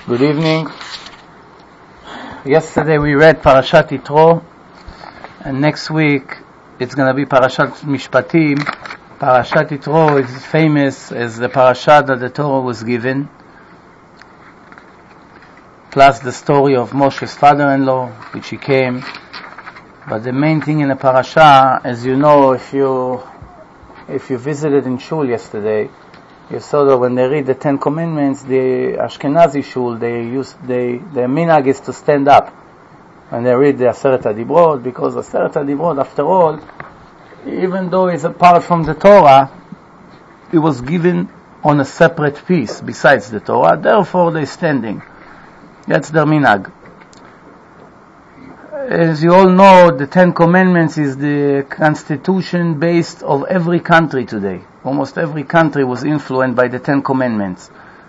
Good evening. Yesterday we read Parashat Yitro, and next week it's going to be Parashat Mishpatim. Parashat Yitro is famous as the parashat that the Torah was given, plus the story of Moshe's father-in-law, which he came. But the main thing in the parasha, as you know, if you visited in Shul yesterday, you saw that when they read the Ten Commandments, the Ashkenazi Shul, their minhag is to stand up when they read the Aseret HaDibrot, because Aseret HaDibrot, after all, even though it's apart from the Torah, it was given on a separate piece besides the Torah, therefore they're standing. That's their minhag. As you all know, the Ten Commandments is the constitution based of every country today. Almost every country was influenced by the Ten Commandments.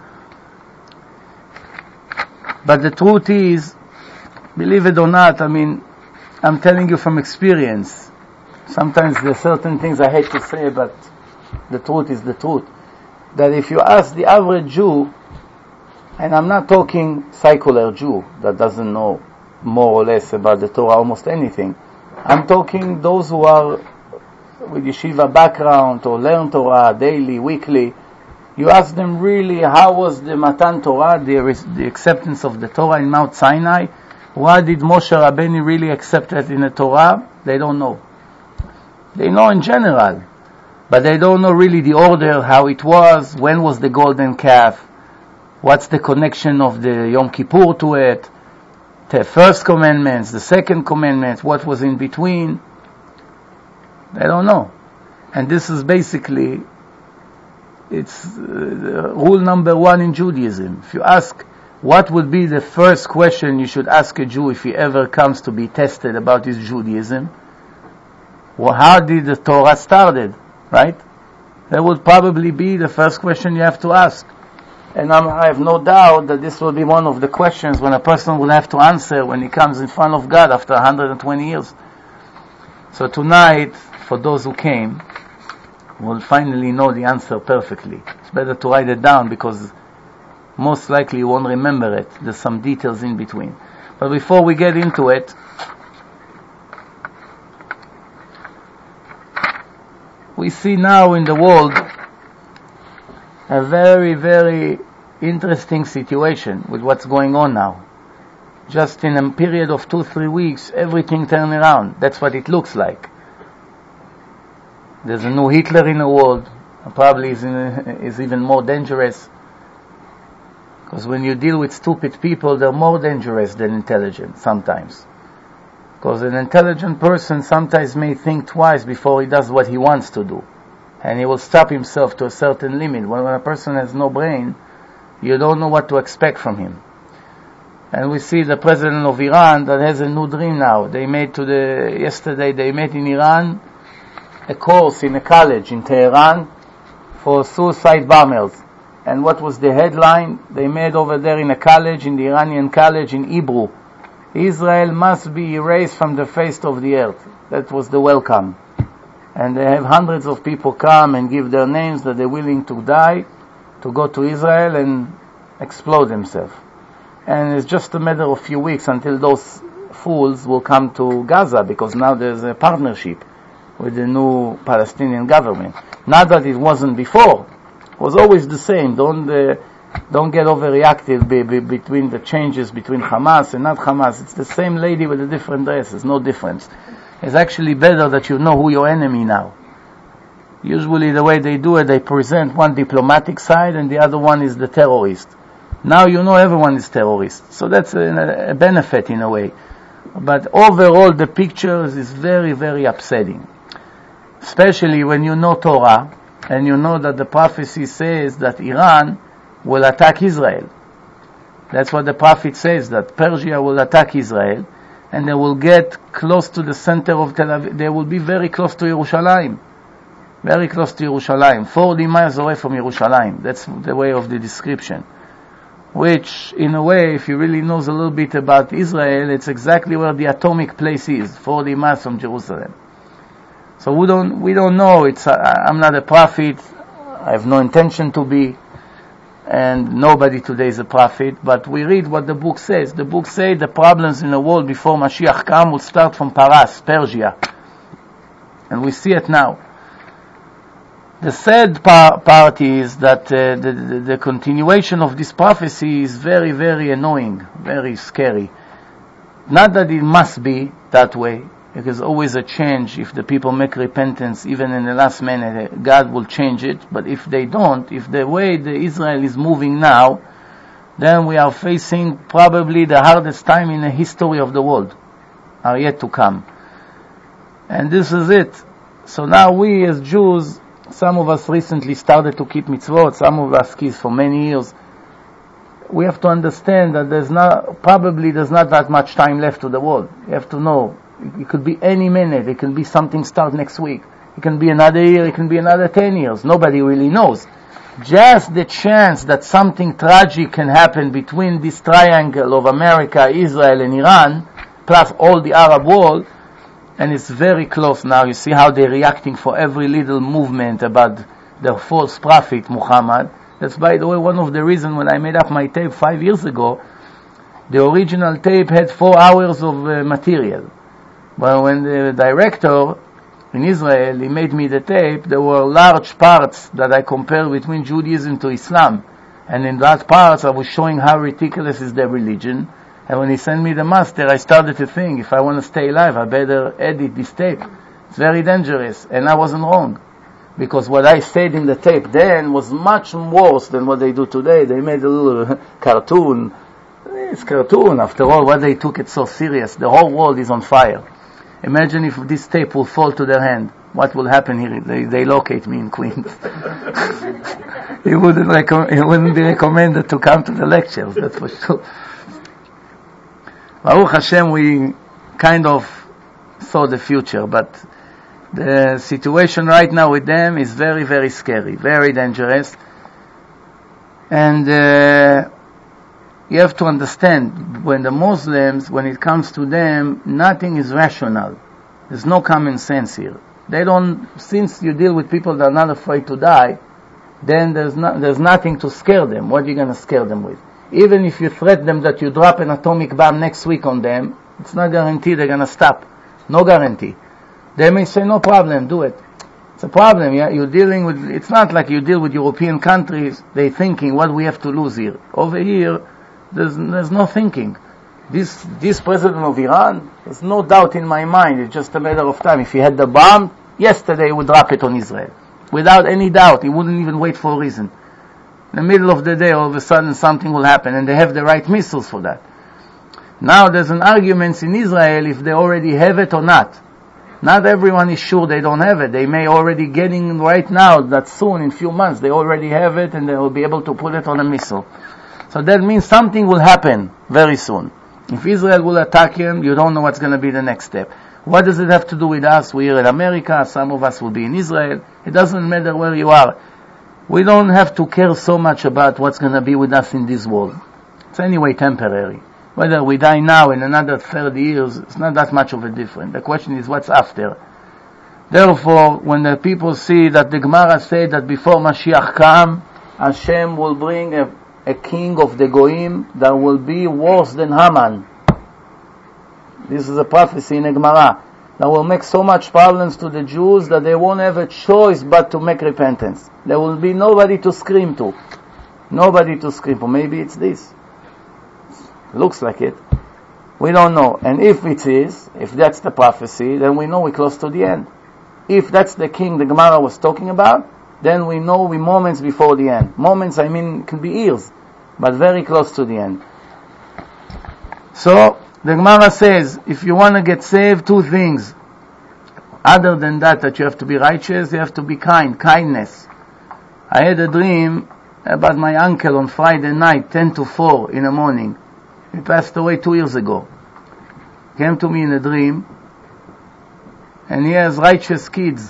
But the truth is, believe it or not, I'm telling you from experience. Sometimes there are certain things I hate to say, but the truth is the truth. That if you ask the average Jew, and I'm not talking secular Jew that doesn't know more or less about the Torah, almost anything. I'm talking those who are with yeshiva background or learn Torah daily, weekly. You ask them really, how was the Matan Torah, the acceptance of the Torah in Mount Sinai? What did Moshe Rabbeinu really accept it in the Torah? They don't know. They know in general, but they don't know really the order, how it was, when was the golden calf, what's the connection of the Yom Kippur to it, the first commandments, the second commandments, what was in between. They don't know. And this is basically, it's rule number one in Judaism. If you ask, what would be the first question you should ask a Jew if he ever comes to be tested about his Judaism? Well, how did the Torah started, right? That would probably be the first question you have to ask. And I have no doubt that this will be one of the questions when a person will have to answer when he comes in front of God after 120 years. So tonight, for those who came, will finally know the answer perfectly. It's better to write it down because most likely you won't remember it. There's some details in between. But before we get into it, we see now in the world a very, very interesting situation with what's going on now. Just in a period of 2-3 weeks, everything turned around. That's what it looks like. There's a new Hitler in the world, probably is even more dangerous. Because when you deal with stupid people, they're more dangerous than intelligent sometimes. Because an intelligent person sometimes may think twice before he does what he wants to do. And he will stop himself to a certain limit. When a person has no brain, you don't know what to expect from him. And we see the president of Iran that has a new dream now. Yesterday they made in Iran a course in a college in Tehran for suicide bombers. And what was the headline? They made over there in a college, in the Iranian college in Hebrew, Israel must be erased from the face of the earth. That was the welcome. And they have hundreds of people come and give their names that they're willing to die, to go to Israel and explode themselves. And it's just a matter of a few weeks until those fools will come to Gaza, because now there's a partnership with the new Palestinian government. Not that it wasn't before. It was always the same. Don't get overreactive between the changes between Hamas and not Hamas. It's the same lady with the different dresses, no difference. It's actually better that you know who your enemy now. Usually the way they do it, they present one diplomatic side and the other one is the terrorist. Now you know everyone is terrorist. So that's a benefit in a way. But overall the picture is very, very upsetting. Especially when you know Torah and you know that the prophecy says that Iran will attack Israel. That's what the prophet says, that Persia will attack Israel and they will get close to the center of Tel Aviv. They will be very close to Yerushalayim. Very close to Yerushalayim. 40 miles away from Yerushalayim. That's the way of the description. Which, in a way, if you really know a little bit about Israel, it's exactly where the atomic place is, 40 miles from Jerusalem. So we don't know. I'm not a prophet. I have no intention to be. and nobody today is a prophet, but we read what the book says. The book says the problems in the world before Mashiach comes will start from Paras, Persia. And we see it now. The sad part is that the continuation of this prophecy is very, very annoying, very scary. Not that it must be that way. There's always a change. If the people make repentance, even in the last minute, God will change it. But if they don't, if the way the Israel is moving now, then we are facing probably the hardest time in the history of the world, are yet to come. And this is it. So now we as Jews, some of us recently started to keep mitzvot, some of us keep for many years. We have to understand that there's not that much time left to the world. You have to know, it could be any minute, it can be something start next week, it can be another year, it can be another 10 years, nobody really knows. Just the chance that something tragic can happen between this triangle of America, Israel and Iran, plus all the Arab world, and it's very close now. You see how they're reacting for every little movement about the false prophet Muhammad. That's, by the way, one of the reasons when I made up my tape 5 years ago, the original tape had 4 hours of material. But when the director in Israel, he made me the tape, there were large parts that I compared between Judaism to Islam. And in that parts I was showing how ridiculous is their religion. And when he sent me the master, I started to think, if I want to stay alive, I better edit this tape. It's very dangerous. And I wasn't wrong. Because what I said in the tape then was much worse than what they do today. They made a little cartoon. It's cartoon. After all, why they took it so serious? The whole world is on fire. Imagine if this tape will fall to their hand. What will happen here? They locate me in Queens. It wouldn't be recommended to come to the lectures, that's for sure. Baruch Hashem, we kind of saw the future, but the situation right now with them is very, very scary, very dangerous. And you have to understand, when the Muslims, when it comes to them, nothing is rational. There's no common sense here. Since you deal with people that are not afraid to die, then there's nothing to scare them. What are you going to scare them with? Even if you threaten them that you drop an atomic bomb next week on them, it's not guaranteed they're going to stop. No guarantee. They may say, no problem, do it. It's a problem, yeah? You're dealing with, it's not like you deal with European countries, they're thinking, what do we have to lose here? Over here, there's no thinking. This president of Iran, there's no doubt in my mind, it's just a matter of time. If he had the bomb, yesterday he would drop it on Israel. Without any doubt, he wouldn't even wait for a reason. In the middle of the day, all of a sudden something will happen, and they have the right missiles for that. Now there's an argument in Israel if they already have it or not. Not everyone is sure they don't have it. They may already getting right now that soon, in few months, they already have it and they will be able to put it on a missile. So that means something will happen very soon. If Israel will attack him, you don't know what's going to be the next step. What does it have to do with us? We're in America, some of us will be in Israel. It doesn't matter where you are. We don't have to care so much about what's going to be with us in this world. It's anyway temporary. Whether we die now in another 30 years, it's not that much of a difference. The question is what's after. Therefore, when the people see that the Gemara said that before Mashiach come, Hashem will bring a king of the Goyim that will be worse than Haman. This is a prophecy in the Gemara. That will make so much problems to the Jews that they won't have a choice but to make repentance. There will be nobody to scream to. Nobody to scream to. Maybe it's this. Looks like it. We don't know. And if it is, if that's the prophecy, then we know we're close to the end. If that's the king the Gemara was talking about, then we know we're moments before the end. Moments, I mean, can be years, but very close to the end. So, the Gemara says, if you want to get saved, 2 things. Other than that you have to be righteous, you have to be kind, kindness. I had a dream about my uncle on Friday night, 10 to 4 in the morning. He passed away 2 years ago. Came to me in a dream, and he has righteous kids.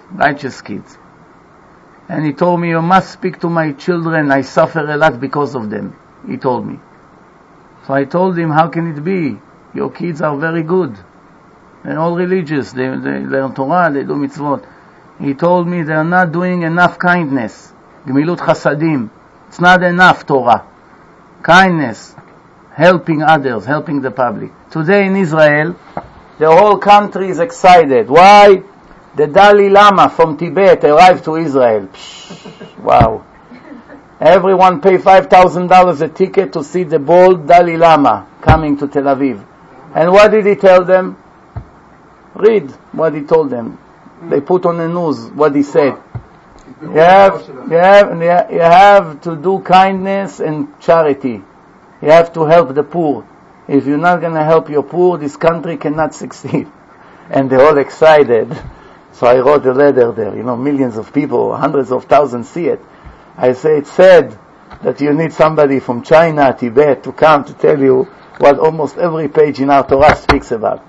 And he told me, you must speak to my children, I suffer a lot because of them, he told me. So I told him, how can it be? Your kids are very good. They're all religious, they learn Torah, they do mitzvot. He told me they're not doing enough kindness. Gemilut Chasadim. It's not enough Torah. Kindness, helping others, helping the public. Today in Israel, the whole country is excited. Why? The Dalai Lama from Tibet arrived to Israel. Wow. Everyone pay $5,000 a ticket to see the bald Dalai Lama coming to Tel Aviv. And what did he tell them? Read what he told them. They put on the news what he said. You have to do kindness and charity. You have to help the poor. If you're not going to help your poor, this country cannot succeed. And they're all excited. So I wrote a letter there. Millions of people, hundreds of thousands see it. I say it's sad that you need somebody from China, Tibet, to come to tell you what almost every page in our Torah speaks about.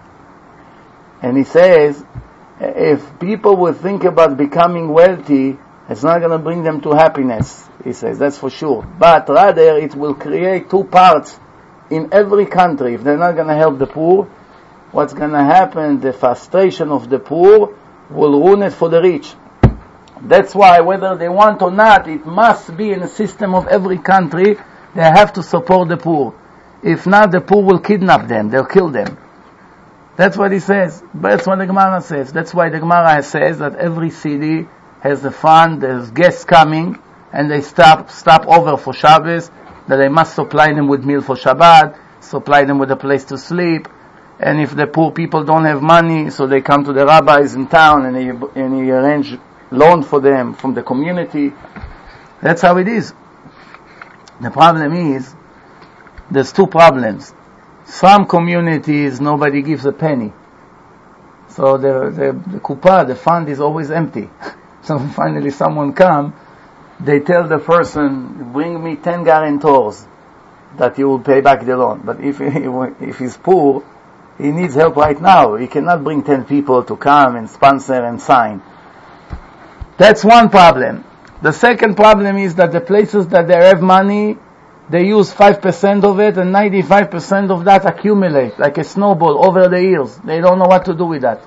And he says, if people would think about becoming wealthy, it's not going to bring them to happiness. He says, that's for sure. But rather, it will create two parts in every country. If they're not going to help the poor, what's going to happen? The frustration of the poor will ruin it for the rich. That's why, whether they want or not, it must be in the system of every country. They have to support the poor. If not, the poor will kidnap them. They'll kill them. That's what he says. That's what the Gemara says. That's why the Gemara says that every city has a fund, there's guests coming, and they stop over for Shabbos, that they must supply them with meal for Shabbat, supply them with a place to sleep, and if the poor people don't have money, so they come to the rabbis in town, and he arrange loan for them from the community. That's how it is. The problem is, there's two problems. Some communities, nobody gives a penny. So the kuppah, the fund is always empty. So finally someone come, they tell the person, bring me 10 guarantors that you will pay back the loan. But if he's poor, he needs help right now. He cannot bring 10 people to come and sponsor and sign. That's one problem. The second problem is that the places that they have money, they use 5% of it, and 95% of that accumulate like a snowball over the years. They don't know what to do with that.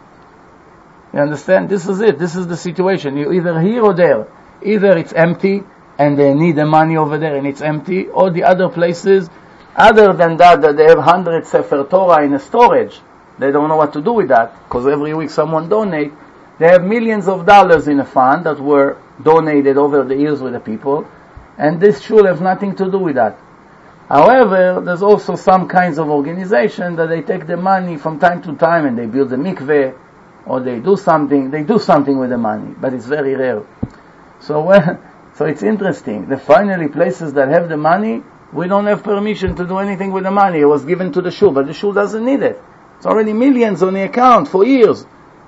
You understand? This is it. This is the situation. You're either here or there. Either it's empty, and they need the money over there, and it's empty, or the other places, other than that they have 100 Sefer Torah in a storage. They don't know what to do with that, because every week someone donate. They have millions of dollars in a fund that were donated over the years with the people, and this shul has nothing to do with that. However, there's also some kinds of organization that they take the money from time to time and they build a mikveh, or they do something with the money, but it's very rare. So it's interesting. The finally places that have the money, we don't have permission to do anything with the money. It was given to the shul, but the shul doesn't need it. It's already millions on the account for years.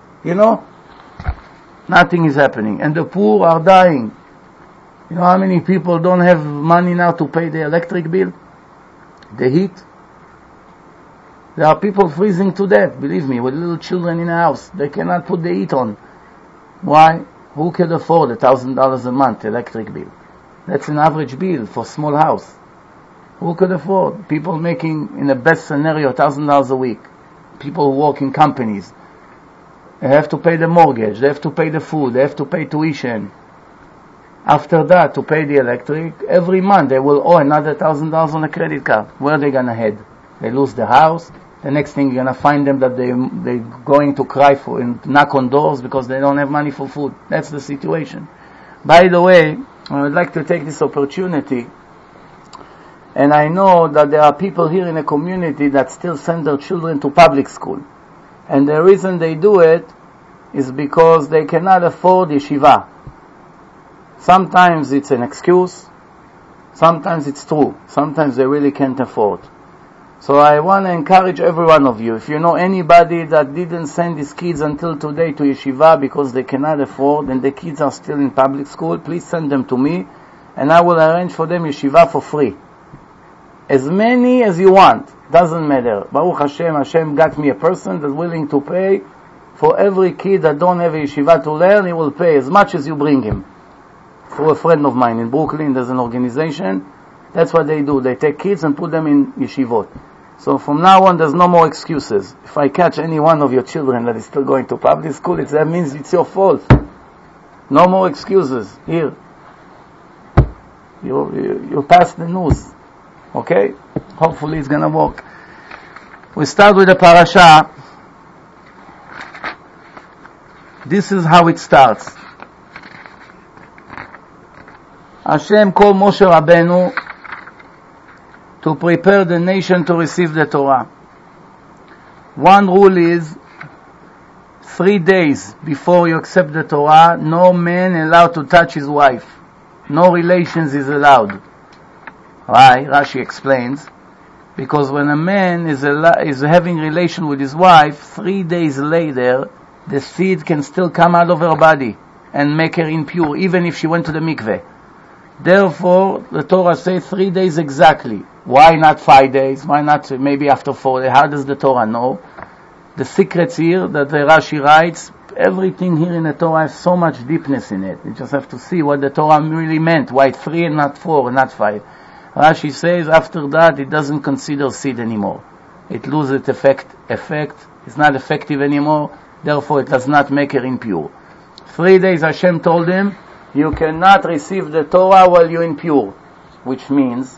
Nothing is happening. And the poor are dying. You know how many people don't have money now to pay the electric bill? The heat? There are people freezing to death, believe me, with little children in the house. They cannot put the heat on. Why? Who can afford $1,000 a month electric bill? That's an average bill for a small house. Who could afford? People making, in the best scenario, $1,000 a week. People who work in companies. They have to pay the mortgage, they have to pay the food, they have to pay tuition. After that, to pay the electric, every month they will owe another $1,000 on a credit card. Where are they going to head? They lose the house. The next thing you're going to find them that they're going to cry for and knock on doors because they don't have money for food. That's the situation. By the way, I would like to take this opportunity, and I know that there are people here in the community that still send their children to public school. And the reason they do it is because they cannot afford yeshiva. Sometimes it's an excuse, sometimes it's true, sometimes they really can't afford. So I want to encourage every one of you, if you know anybody that didn't send his kids until today to yeshiva because they cannot afford and the kids are still in public school, please send them to me and I will arrange for them yeshiva for free. As many as you want, doesn't matter. Baruch Hashem, Hashem got me a person that's willing to pay for every kid that don't have a yeshiva to learn. He will pay as much as you bring him. For a friend of mine in Brooklyn, there's an organization. That's what they do. They take kids and put them in yeshivot. So from now on, there's no more excuses. If I catch any one of your children that is still going to public school, that means it's your fault. No more excuses. Here. You pass the news. Okay? Hopefully it's gonna work. We start with the parasha. This is how it starts. Hashem called Moshe Rabbeinu to prepare the nation to receive the Torah. One rule is 3 days before you accept the Torah, no man allowed to touch his wife. No relations is allowed. Why? Rashi explains. Because when a man is having relation with his wife, 3 days later, the seed can still come out of her body and make her impure, even if she went to the mikveh. Therefore, the Torah says 3 days exactly. Why not 5 days? Why not maybe after 4 days? How does the Torah know? The secrets here that the Rashi writes, everything here in the Torah has so much deepness in it. You just have to see what the Torah really meant. Why 3 and not 4 and not 5. Rashi says after that it doesn't consider seed anymore. It loses its effect. It's not effective anymore. Therefore it does not make her impure. 3 days Hashem told him, you cannot receive the Torah while you're impure. Which means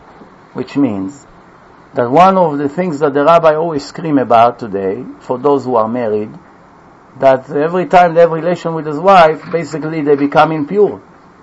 that one of the things that the rabbi always scream about today, for those who are married, that every time they have relation with his wife, basically they become impure.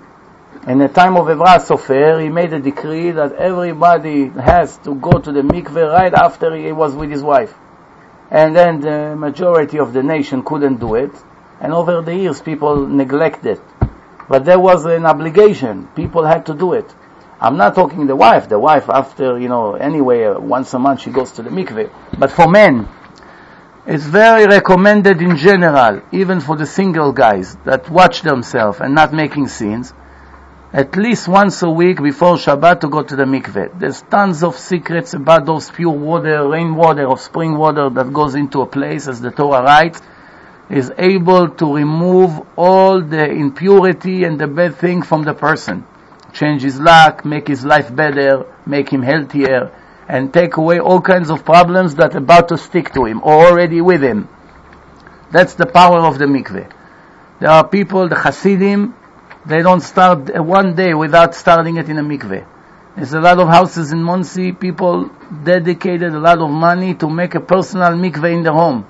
In the time of Evra Sofer, he made a decree that everybody has to go to the mikveh right after he was with his wife. And then the majority of the nation couldn't do it. And over the years, people neglected. But there was an obligation. People had to do it. I'm not talking the wife. The wife, after, anyway, once a month she goes to the mikveh. But for men, it's very recommended in general, even for the single guys that watch themselves and not making sins, at least once a week before Shabbat to go to the mikveh. There's tons of secrets about those pure water, rainwater or spring water that goes into a place, as the Torah writes, is able to remove all the impurity and the bad thing from the person. Change his luck, make his life better, make him healthier, and take away all kinds of problems that are about to stick to him, or already with him. That's the power of the mikveh. There are people, the Hasidim, they don't start one day without starting it in a mikveh. There's a lot of houses in Monsey, people dedicated a lot of money to make a personal mikveh in their home,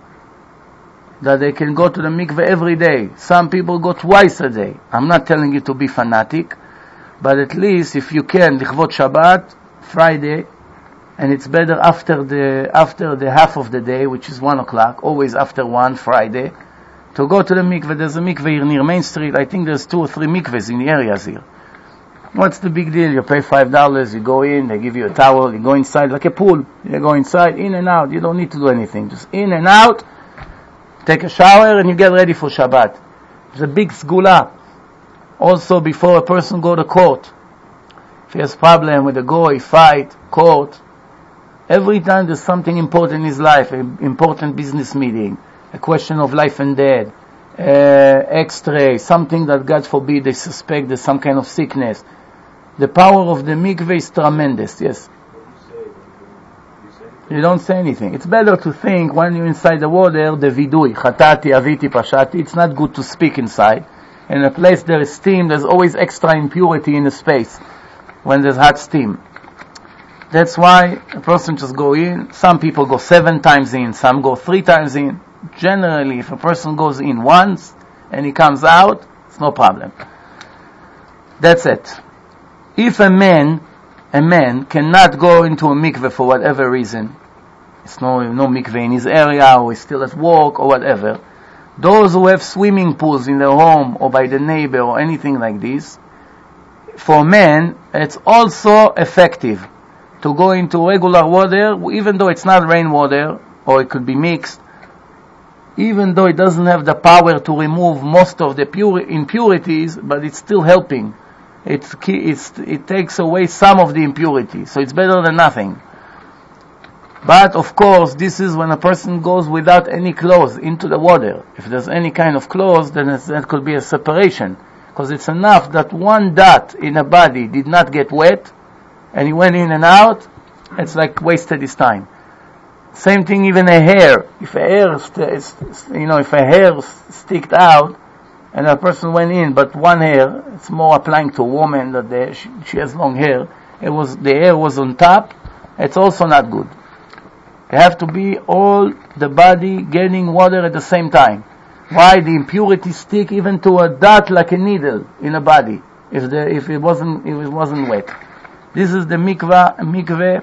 that they can go to the mikveh every day. Some people go twice a day. I'm not telling you to be fanatic, but at least if you can, Lichvot Shabbat, Friday, and it's better after the half of the day, which is 1 o'clock, always after 1, Friday, to go to the mikveh. There's a mikveh here near Main Street. I think there's 2 or 3 mikvehs in the areas here. What's the big deal? You pay $5, you go in, they give you a towel, you go inside like a pool. You go inside, in and out. You don't need to do anything. Just in and out, take a shower, and you get ready for Shabbat. It's a big sgula. Also, before a person go to court, if he has problem with a goy, fight, court, every time there's something important in his life, an important business meeting, a question of life and death, X-ray, something that God forbid they suspect there's some kind of sickness, the power of the mikveh is tremendous. Yes. You don't say anything. It's better to think when you're inside the water, the vidui, chatati, aviti, pashati. It's not good to speak inside. In a place there is steam, there's always extra impurity in the space when there's hot steam. That's why a person just go in. Some people go 7 times in, some go 3 times in. Generally, if a person goes in once and he comes out, it's no problem. That's it. If a man cannot go into a mikveh for whatever reason, it's no mikveh in his area, or he's still at work, or whatever, those who have swimming pools in their home, or by the neighbor, or anything like this, for men, it's also effective to go into regular water, even though it's not rainwater, or it could be mixed, even though it doesn't have the power to remove most of the impurities, but it's still helping. It takes away some of the impurity, so it's better than nothing. But of course, this is when a person goes without any clothes into the water. If there's any kind of clothes, then that could be a separation, because it's enough that one dot in a body did not get wet, and he went in and out. It's like wasted his time. Same thing, even a hair. If a hair sticked out, and a person went in, but one hair, it's more applying to a woman that she has long hair, the hair was on top, it's also not good. You have to be all the body getting water at the same time. Why? The impurities stick even to a dot like a needle in a body, if it wasn't wet. This is the mikveh.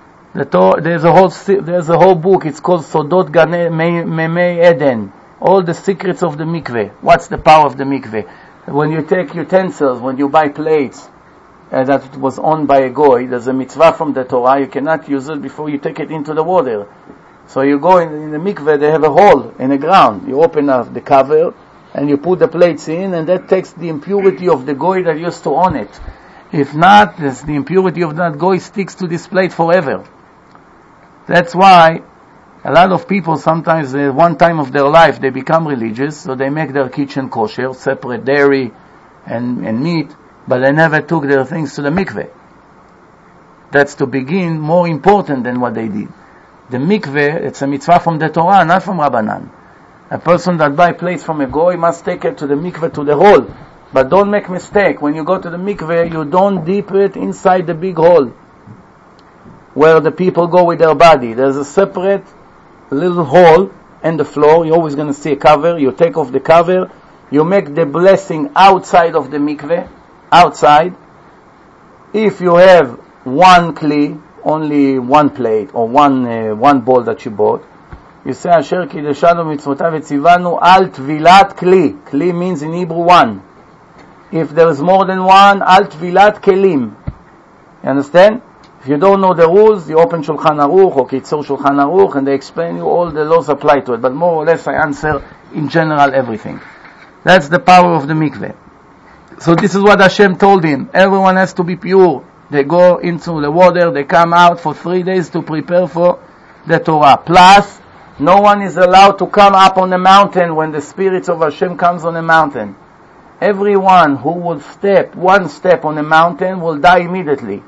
There's a whole book. It's called Sodot Memei Eden. All the secrets of the mikveh. What's the power of the mikveh? When you take utensils, when you buy plates that was owned by a goy, there's a mitzvah from the Torah. You cannot use it before you take it into the water. So you go in the mikveh. They have a hole in the ground. You open up the cover and you put the plates in, and that takes the impurity of the goy that used to own it. If not, the impurity of that goy sticks to this plate forever. That's why a lot of people sometimes, one time of their life, they become religious, so they make their kitchen kosher, separate dairy and meat, but they never took their things to the mikveh. That's to begin more important than what they did. The mikveh, it's a mitzvah from the Torah, not from Rabbanan. A person that buy plates from a goy must take it to the mikveh, to the hole. But don't make mistake. When you go to the mikveh, you don't dip it inside the big hole where the people go with their body. There's a separate little hole in the floor. You're always going to see a cover. You take off the cover. You make the blessing outside of the mikveh. Outside. If you have one kli, only one plate or one bowl that you bought, you say, Asher kideshanu mitzvotav etzivanu al tvilat kli. Kli means in Hebrew one. If there is more than one, al tvilat kelim. You understand? If you don't know the rules, you open Shulchan Aruch or Kitzur Shulchan Aruch, and they explain you all the laws apply to it. But more or less, I answer in general everything. That's the power of the mikveh. So this is what Hashem told him. Everyone has to be pure. They go into the water, they come out for 3 days to prepare for the Torah. Plus, no one is allowed to come up on the mountain when the spirits of Hashem comes on the mountain. Everyone who will step one step on the mountain will die immediately.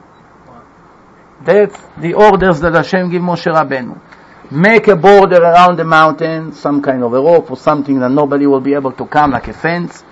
That's the orders that Hashem gave Moshe Rabbeinu. Make a border around the mountain, some kind of a rope or something that nobody will be able to come, like a fence.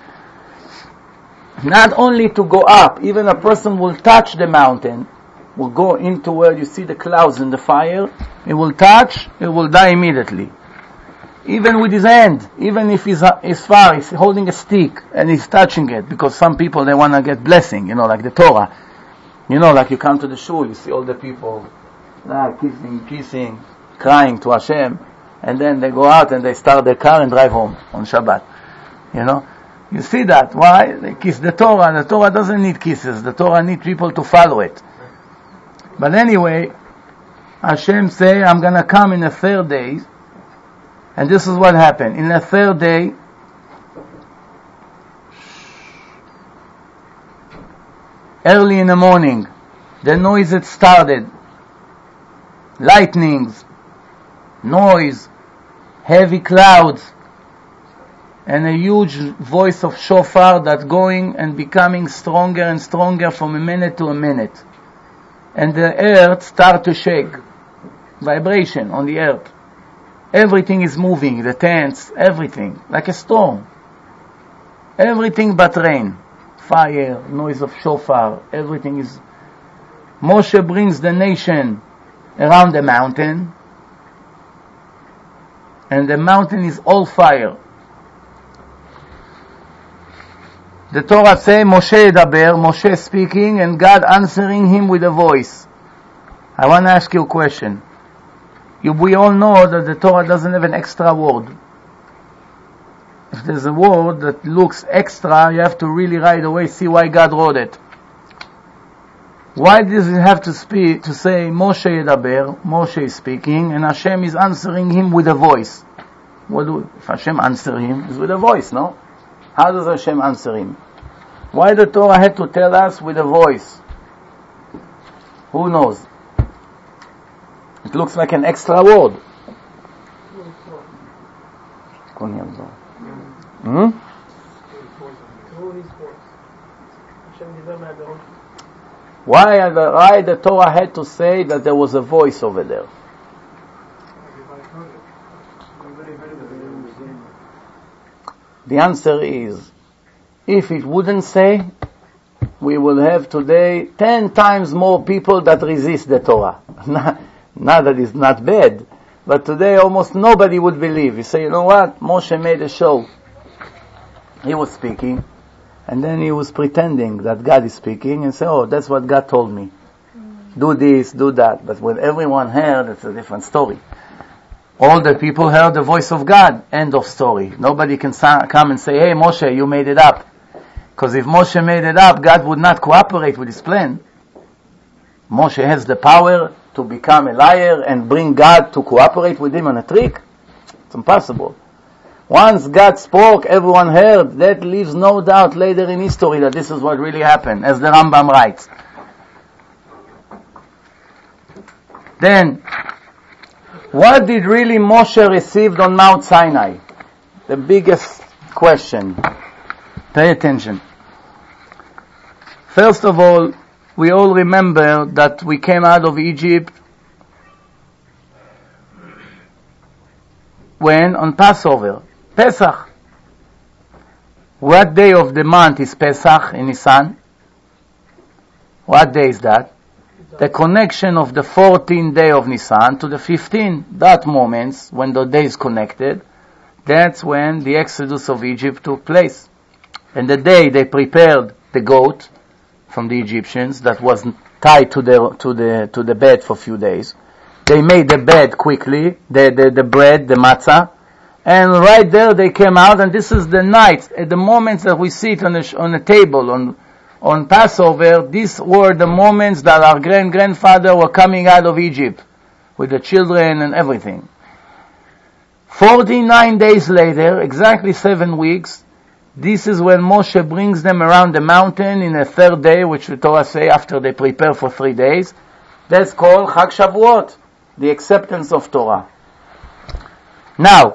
Not only to go up, even a person will touch the mountain, will go into where you see the clouds and the fire, it will touch, it will die immediately. Even with his hand, even if he's far, he's holding a stick and he's touching it, because some people, they want to get blessing, like the Torah. Like you come to the shul, you see all the people kissing, crying to Hashem, and then they go out and they start their car and drive home on Shabbat. You see that. Why? They kiss the Torah. The Torah doesn't need kisses. The Torah needs people to follow it. But anyway, Hashem say, I'm going to come in the third day, and this is what happened. In the third day, early in the morning, the noise had started. Lightnings, noise, heavy clouds, and a huge voice of shofar that going and becoming stronger and stronger from a minute to a minute. And the earth start to shake. Vibration on the earth. Everything is moving, the tents, everything, like a storm. Everything but rain. Fire, noise of shofar, everything is... Moshe brings the nation around the mountain, and the mountain is all fire. The Torah says, Moshe edaber, Moshe speaking, and God answering him with a voice. I want to ask you a question. We all know that the Torah doesn't have an extra word. If there's a word that looks extra, you have to really right away see why God wrote it. Why does it have to say Moshe edaber, Moshe is speaking, and Hashem is answering him with a voice? If Hashem answers him, it's with a voice, no? How does Hashem answer him? Why the Torah had to tell us with a voice? Who knows? It looks like an extra word. Why the Torah had to say that there was a voice over there? The answer is, if it wouldn't say, we will have today 10 times more people that resist the Torah. Not that it's not bad, but today almost nobody would believe. You say, you know what? Moshe made a show. He was speaking, and then he was pretending that God is speaking, and say, oh, that's what God told me. Do this, do that. But when everyone heard, it's a different story. All the people heard the voice of God. End of story. Nobody can come and say, hey, Moshe, you made it up. Because if Moshe made it up, God would not cooperate with his plan. Moshe has the power to become a liar and bring God to cooperate with him on a trick. It's impossible. Once God spoke, everyone heard. That leaves no doubt later in history that this is what really happened, as the Rambam writes. Then, what did really Moshe receive on Mount Sinai? The biggest question. Pay attention. First of all, we all remember that we came out of Egypt when? On Passover. Pesach. What day of the month is Pesach in Nisan? What day is that? The connection of the 14th day of Nisan to the 15th, that moment when the day is connected, that's when the exodus of Egypt took place. And the day they prepared the goat from the Egyptians that was tied to the bed for a few days. They made the bed quickly, the bread, the matzah, and right there they came out, and this is the night, at the moments that we sit on a table on Passover, these were the moments that our grandfather were coming out of Egypt with the children and everything. 49 days later, exactly 7 weeks, this is when Moshe brings them around the mountain in the third day, which the Torah say after they prepare for 3 days. That's called Chag Shavuot, the acceptance of Torah. Now,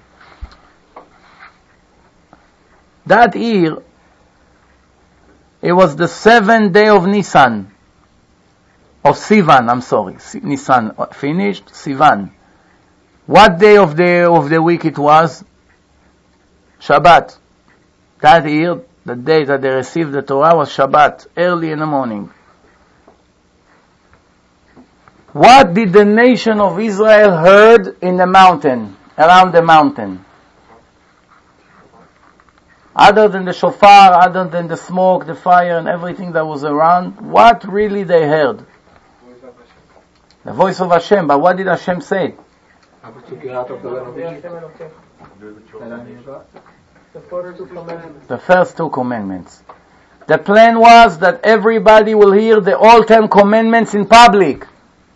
that year, it was the 7th day of Nisan, of Sivan, Nisan finished, Sivan. What day of the week it was? Shabbat. That year, the day that they received the Torah was Shabbat, early in the morning. What did the nation of Israel heard in the mountain, around the mountain? Other than the shofar, other than the smoke, the fire, and everything that was around, what really they heard? The voice of Hashem. But what did Hashem say? The first 2 commandments. The plan was that everybody will hear the all 10 commandments in public.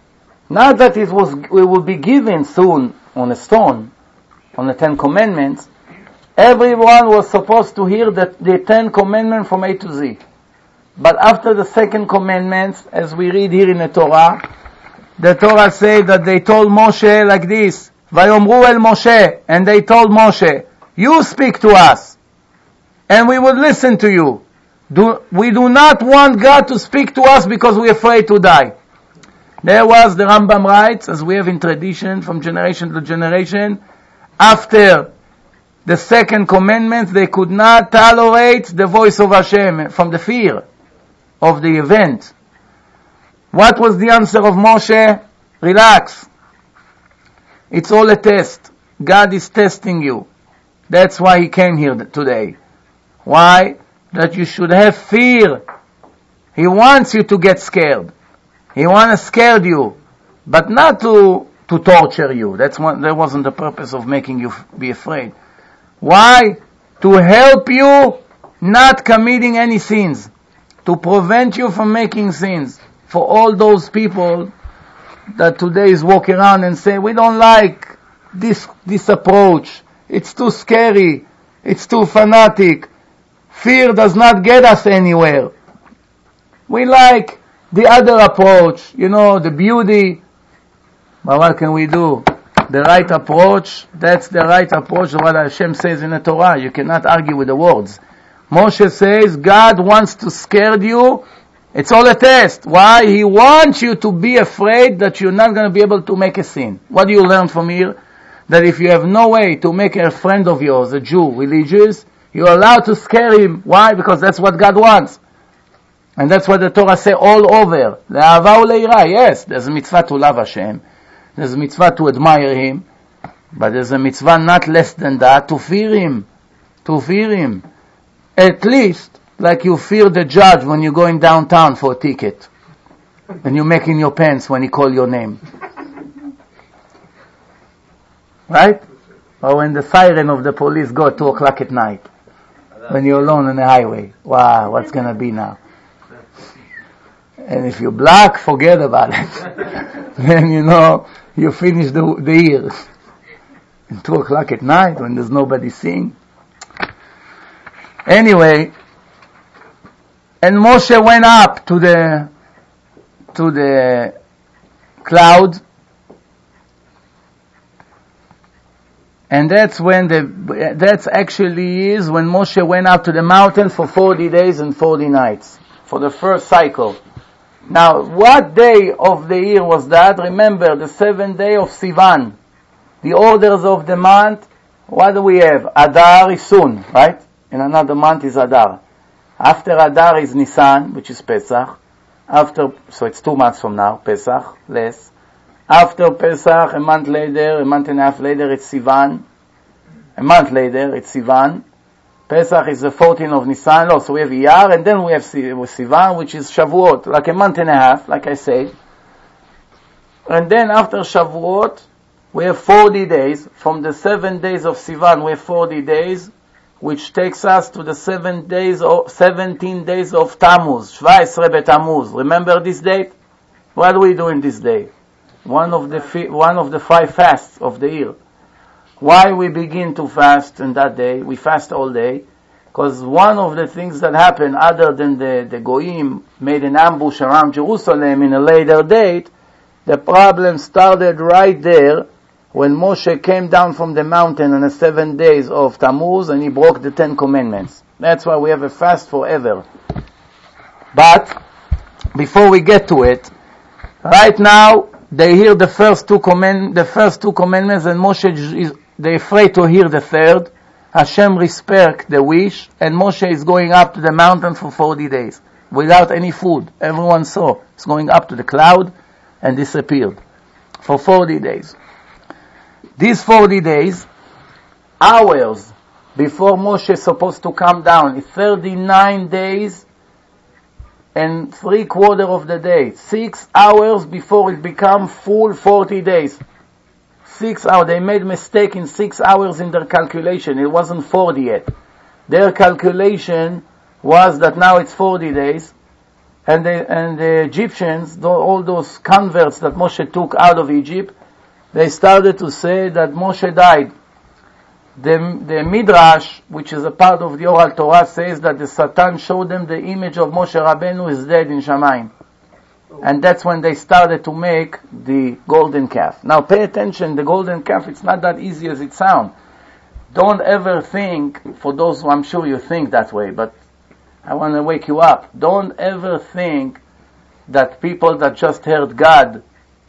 Not that it will be given soon on a stone, on the 10 commandments. Everyone was supposed to hear the 10 commandments from A to Z. But after the 2nd commandment, as we read here in the Torah says that they told Moshe like this, Vayomru el Moshe, and they told Moshe, you speak to us, and we would listen to you. We do not want God to speak to us because we're afraid to die. There was, the Rambam writes, as we have in tradition from generation to generation, after the 2nd commandment, they could not tolerate the voice of Hashem from the fear of the event. What was the answer of Moshe? Relax. It's all a test. God is testing you. That's why he came here today. Why? That you should have fear. He wants you to get scared. He wants to scare you, but not to torture you. That wasn't the purpose of making you be afraid. Why? To help you not committing any sins. To prevent you from making sins. For all those people that today is walking around and say, we don't like this approach. It's too scary. It's too fanatic. Fear does not get us anywhere. We like the other approach, the beauty. But what can we do? The right approach, that's the right approach of what Hashem says in the Torah. You cannot argue with the words. Moshe says, God wants to scare you. It's all a test. Why? He wants you to be afraid that you're not going to be able to make a sin. What do you learn from here? that if you have no way to make a friend of yours, a Jew, religious, you're allowed to scare him. Why? Because that's what God wants. And that's what the Torah says all over. Le'ava u'le'ira. Yes, there's a mitzvah to love Hashem. There's a mitzvah to admire Him. But there's a mitzvah not less than that, to fear Him. To fear Him. At least, like you fear the judge when you're going downtown for a ticket. And you're making your pants when he calls your name. Right? Or when the siren of the police go at 2 o'clock at night. When you're alone on the highway. Wow, what's gonna be now? And if you're black, forget about it. Then you finish the year. At 2 o'clock at night when there's nobody seeing. Anyway, and Moshe went up to the cloud, and that's when that's actually is when Moshe went up to the mountain for 40 days and 40 nights for the first cycle. Now, what day of the year was that? Remember, the 7th day of Sivan. The orders of the month, what do we have? Adar is soon, right? In another month is Adar. After Adar is Nisan, which is Pesach. So it's 2 months from now, Pesach, less. After Pesach, a month later, a month and a half later, it's Sivan. A month later, it's Sivan. Pesach is the 14th of Nisan. So we have Iyar, and then we have Sivan, which is Shavuot, like a month and a half, like I said. And then after Shavuot, we have 40 days. From the 7 days of Sivan, we have 40 days, which takes us to the 17 days of Tammuz, Shvaisre beTammuz. Remember this date? What do we do in this day? One of the 5 fasts of the year. Why we begin to fast in that day? We fast all day, because one of the things that happened, other than the Goyim made an ambush around Jerusalem in a later date, the problem started right there when Moshe came down from the mountain on the 7 days of Tammuz and he broke the 10 commandments. That's why we have a fast forever. But before we get to it, right now they hear the first two commandments, and Moshe they're afraid to hear the third. Hashem respect the wish, and Moshe is going up to the mountain for 40 days without any food. Everyone saw he's going up to the cloud and disappeared for 40 days. These 40 days, hours before Moshe is supposed to come down, is 39 days and 3/4 of the day. 6 hours before it becomes full 40 days. 6 hours. They made mistake in 6 hours in their calculation. It wasn't 40 yet. Their calculation was that now it's 40 days. And the Egyptians, all those converts that Moshe took out of Egypt, they started to say that Moshe died. The Midrash, which is a part of the Oral Torah, says that the Satan showed them the image of Moshe Rabbeinu is dead in Shamayim. And that's when they started to make the golden calf. Now pay attention, the golden calf, it's not that easy as it sounds. Don't ever think, for those who I'm sure you think that way, but I want to wake you up. Don't ever think that people that just heard God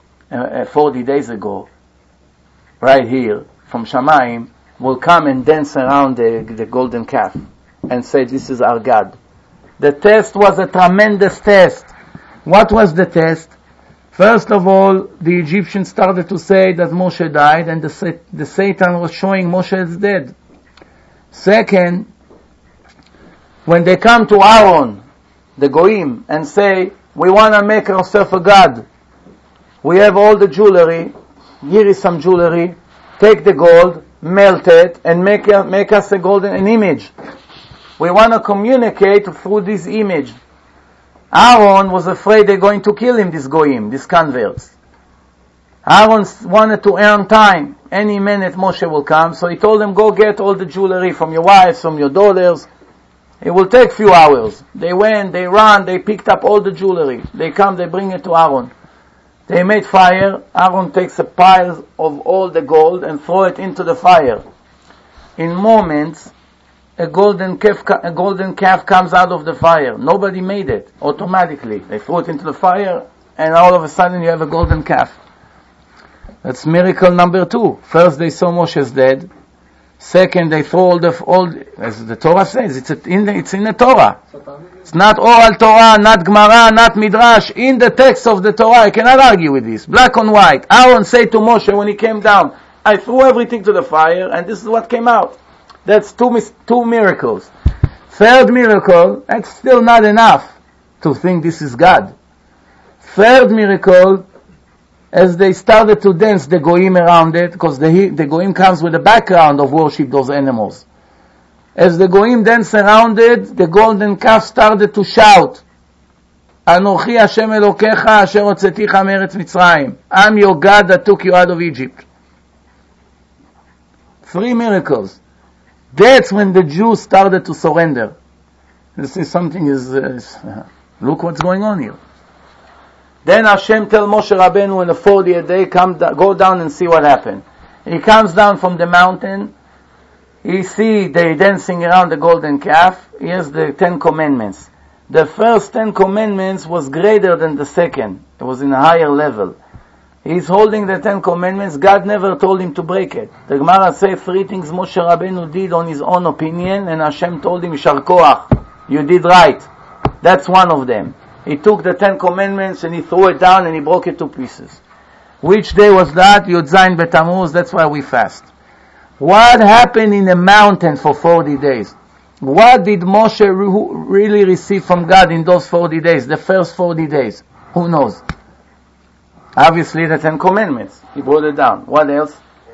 40 days ago, right here, from Shamayim, will come and dance around the golden calf and say, this is our God. The test was a tremendous test. What was the test? First of all, the Egyptians started to say that Moshe died, and the Satan was showing Moshe as dead. Second, when they come to Aaron, the Goyim, and say, we want to make ourselves a God. We have all the jewelry. Here is some jewelry. Take the gold, melt it, and make us an image. We want to communicate through this image. Aaron was afraid they're going to kill him, these Goyim, these converts. Aaron wanted to earn time. Any minute Moshe will come, so he told them, go get all the jewelry from your wives, from your daughters. It will take few hours. They went, they ran, they picked up all the jewelry. They come, they bring it to Aaron. They made fire. Aaron takes a pile of all the gold and throw it into the fire. In moments, a golden calf comes out of the fire. Nobody made it. Automatically. They threw it into the fire, and all of a sudden you have a golden calf. That's miracle number 2. First they saw Moshe's dead. Second, they throw all as the Torah says, it's in the Torah. It's not oral Torah, not Gemara, not Midrash. In the text of the Torah, I cannot argue with this. Black on white. Aaron said to Moshe when he came down, I threw everything to the fire, and this is what came out. That's two miracles. Third miracle, that's still not enough to think this is God. Third miracle, as they started to dance the goyim around it, because the goyim comes with a background of worship those animals. As the goyim danced around it, the golden calf started to shout, Anochi Hashem Elokecha Asher Hotzeticha Meretz Mitzrayim. I'm your God that took you out of Egypt. 3 miracles. That's when the Jews started to surrender. This is something look what's going on here. Then Hashem tell Moshe Rabbeinu in the 40th day, go down and see what happened. He comes down from the mountain. He see they dancing around the golden calf. Here's the 10 commandments. The first 10 commandments was greater than the second. It was in a higher level. He's holding the 10 commandments. God never told him to break it. The Gemara says 3 things Moshe Rabbeinu did on his own opinion, and Hashem told him, Yishar Koach, you did right. That's one of them. He took the 10 commandments and he threw it down and he broke it to pieces. Which day was that? Yud Zayin B'Tammuz. That's why we fast. What happened in the mountain for 40 days? What did Moshe really receive from God in those 40 days? The first 40 days. Who knows? Obviously the 10 commandments. He brought it down. What else?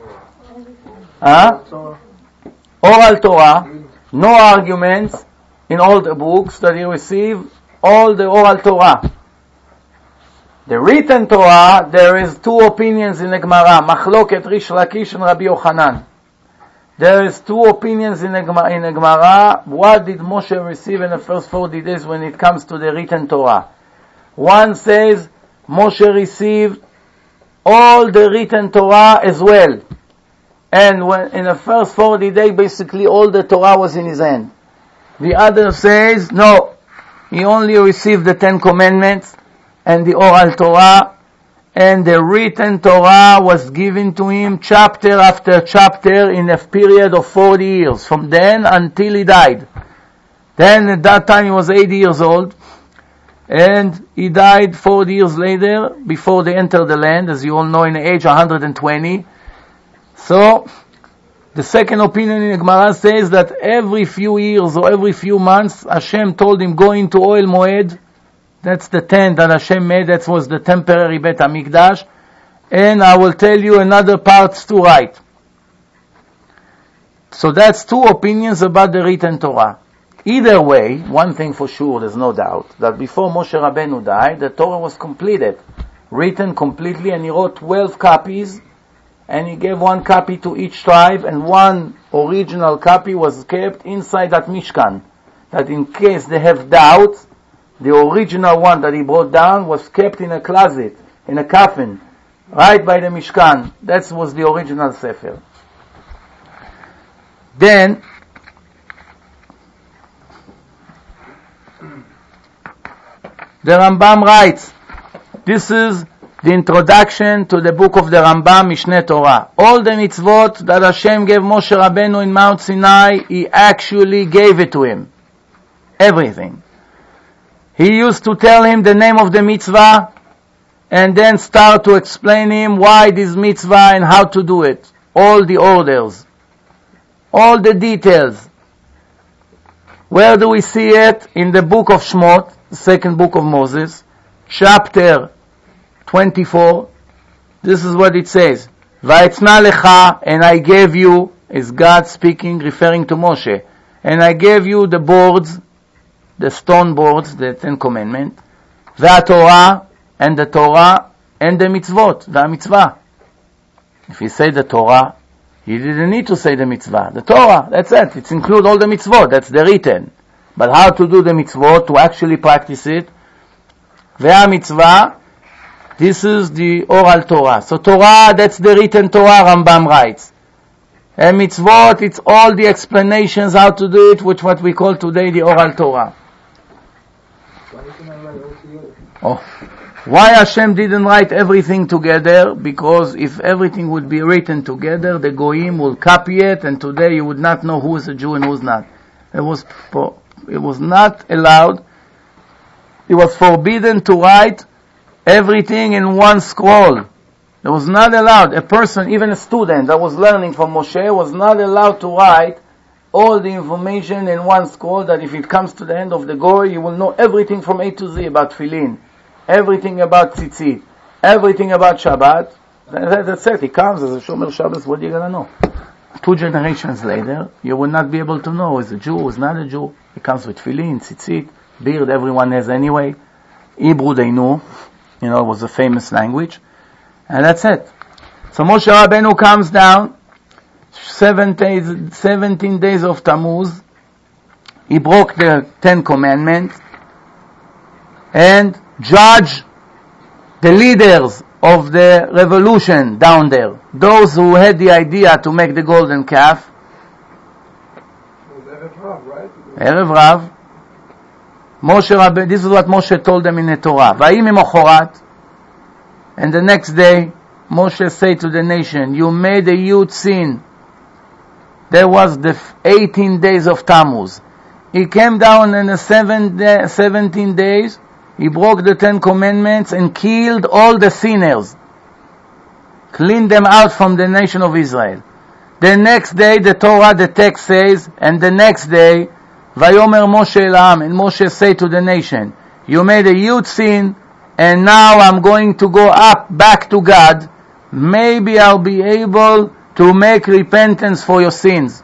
Oral Torah. No arguments in all the books that he received. All the oral Torah. The written Torah, there is 2 opinions in the Gemara. Machloket Rish Lakish and Rabbi Yochanan. There is 2 opinions in the Gemara. What did Moshe receive in the first 40 days when it comes to the written Torah? One says Moshe received all the written Torah as well. And when in the first 40 days, basically all the Torah was in his hand. The other says, no, he only received the 10 commandments and the oral Torah, and the written Torah was given to him chapter after chapter in a period of 40 years, from then until he died. Then at that time he was 80 years old, and he died 40 years later, before they entered the land, as you all know, in the age of 120. So, the second opinion in the Gemara says that every few years or every few months, Hashem told him, go into Ohel Moed. That's the tent that Hashem made. That was the temporary Bet HaMikdash. And I will tell you another parts to write. So that's 2 opinions about the written Torah. Either way, one thing for sure, there's no doubt, that before Moshe Rabbeinu died, the Torah was completed. Written completely, and he wrote 12 copies. And he gave 1 copy to each tribe, and 1 original copy was kept inside that Mishkan. That in case they have doubts, the original one that he brought down was kept in a closet, in a coffin, right by the Mishkan. That was the original Sefer. Then, the Rambam writes, this is the introduction to the book of the Rambam, Mishneh Torah. All the mitzvot that Hashem gave Moshe Rabbeinu in Mount Sinai, He actually gave it to him. Everything. He used to tell him the name of the mitzvah, and then start to explain him why this mitzvah and how to do it. All the orders. All the details. Where do we see it? In the book of Shmot, the second book of Moses, chapter 24, this is what it says. Va'etzna lecha, and I gave you, is God speaking, referring to Moshe, and I gave you the boards, the stone boards, the 10 commandments, Va'atorah, and the Torah, and the mitzvot, Va'amitzvah. If you say the Torah, you didn't need to say the mitzvah. The Torah, that's it. It includes all the mitzvot, that's the written. But how to do the mitzvot, to actually practice it? Va'amitzvah, this is the oral Torah. So Torah, that's the written Torah, Rambam writes. And mitzvot, it's all the explanations how to do it, which what we call today the oral Torah. Oh, Why Hashem didn't write everything together? Because if everything would be written together, the Goyim will copy it, and today you would not know who is a Jew and who is not. It was not allowed. It was forbidden to write everything in one scroll. It was not allowed. A person, even a student that was learning from Moshe, was not allowed to write all the information in one scroll, that if it comes to the end of the Goy, you will know everything from A to Z about Tefillin, everything about Tzitzit, everything about Shabbat. That's it. He comes as a Shomer Shabbos, what are you going to know? 2 generations later, you will not be able to know is a Jew, is not a Jew. He comes with Tefillin, Tzitzit, beard, everyone has anyway. Hebrew they knew, it was a famous language. And that's it. So Moshe Rabbeinu comes down, 17 days of Tammuz. He broke the 10 Commandments and judged the leaders of the revolution down there. Those who had the idea to make the golden calf. Erev Rav, right? Erev Rav. Moshe Rabbeinu, this is what Moshe told them in the Torah. Vayim Mochorat. And the next day, Moshe said to the nation, you made a huge sin. There was the 18 days of Tammuz. He came down in the 17 days, he broke the 10 commandments and killed all the sinners. Cleaned them out from the nation of Israel. The next day, the Torah, the text says, and the next day, Vayomer Moshe Elam, and Moshe said to the nation, you made a huge sin, and now I'm going to go up back to God. Maybe I'll be able to make repentance for your sins.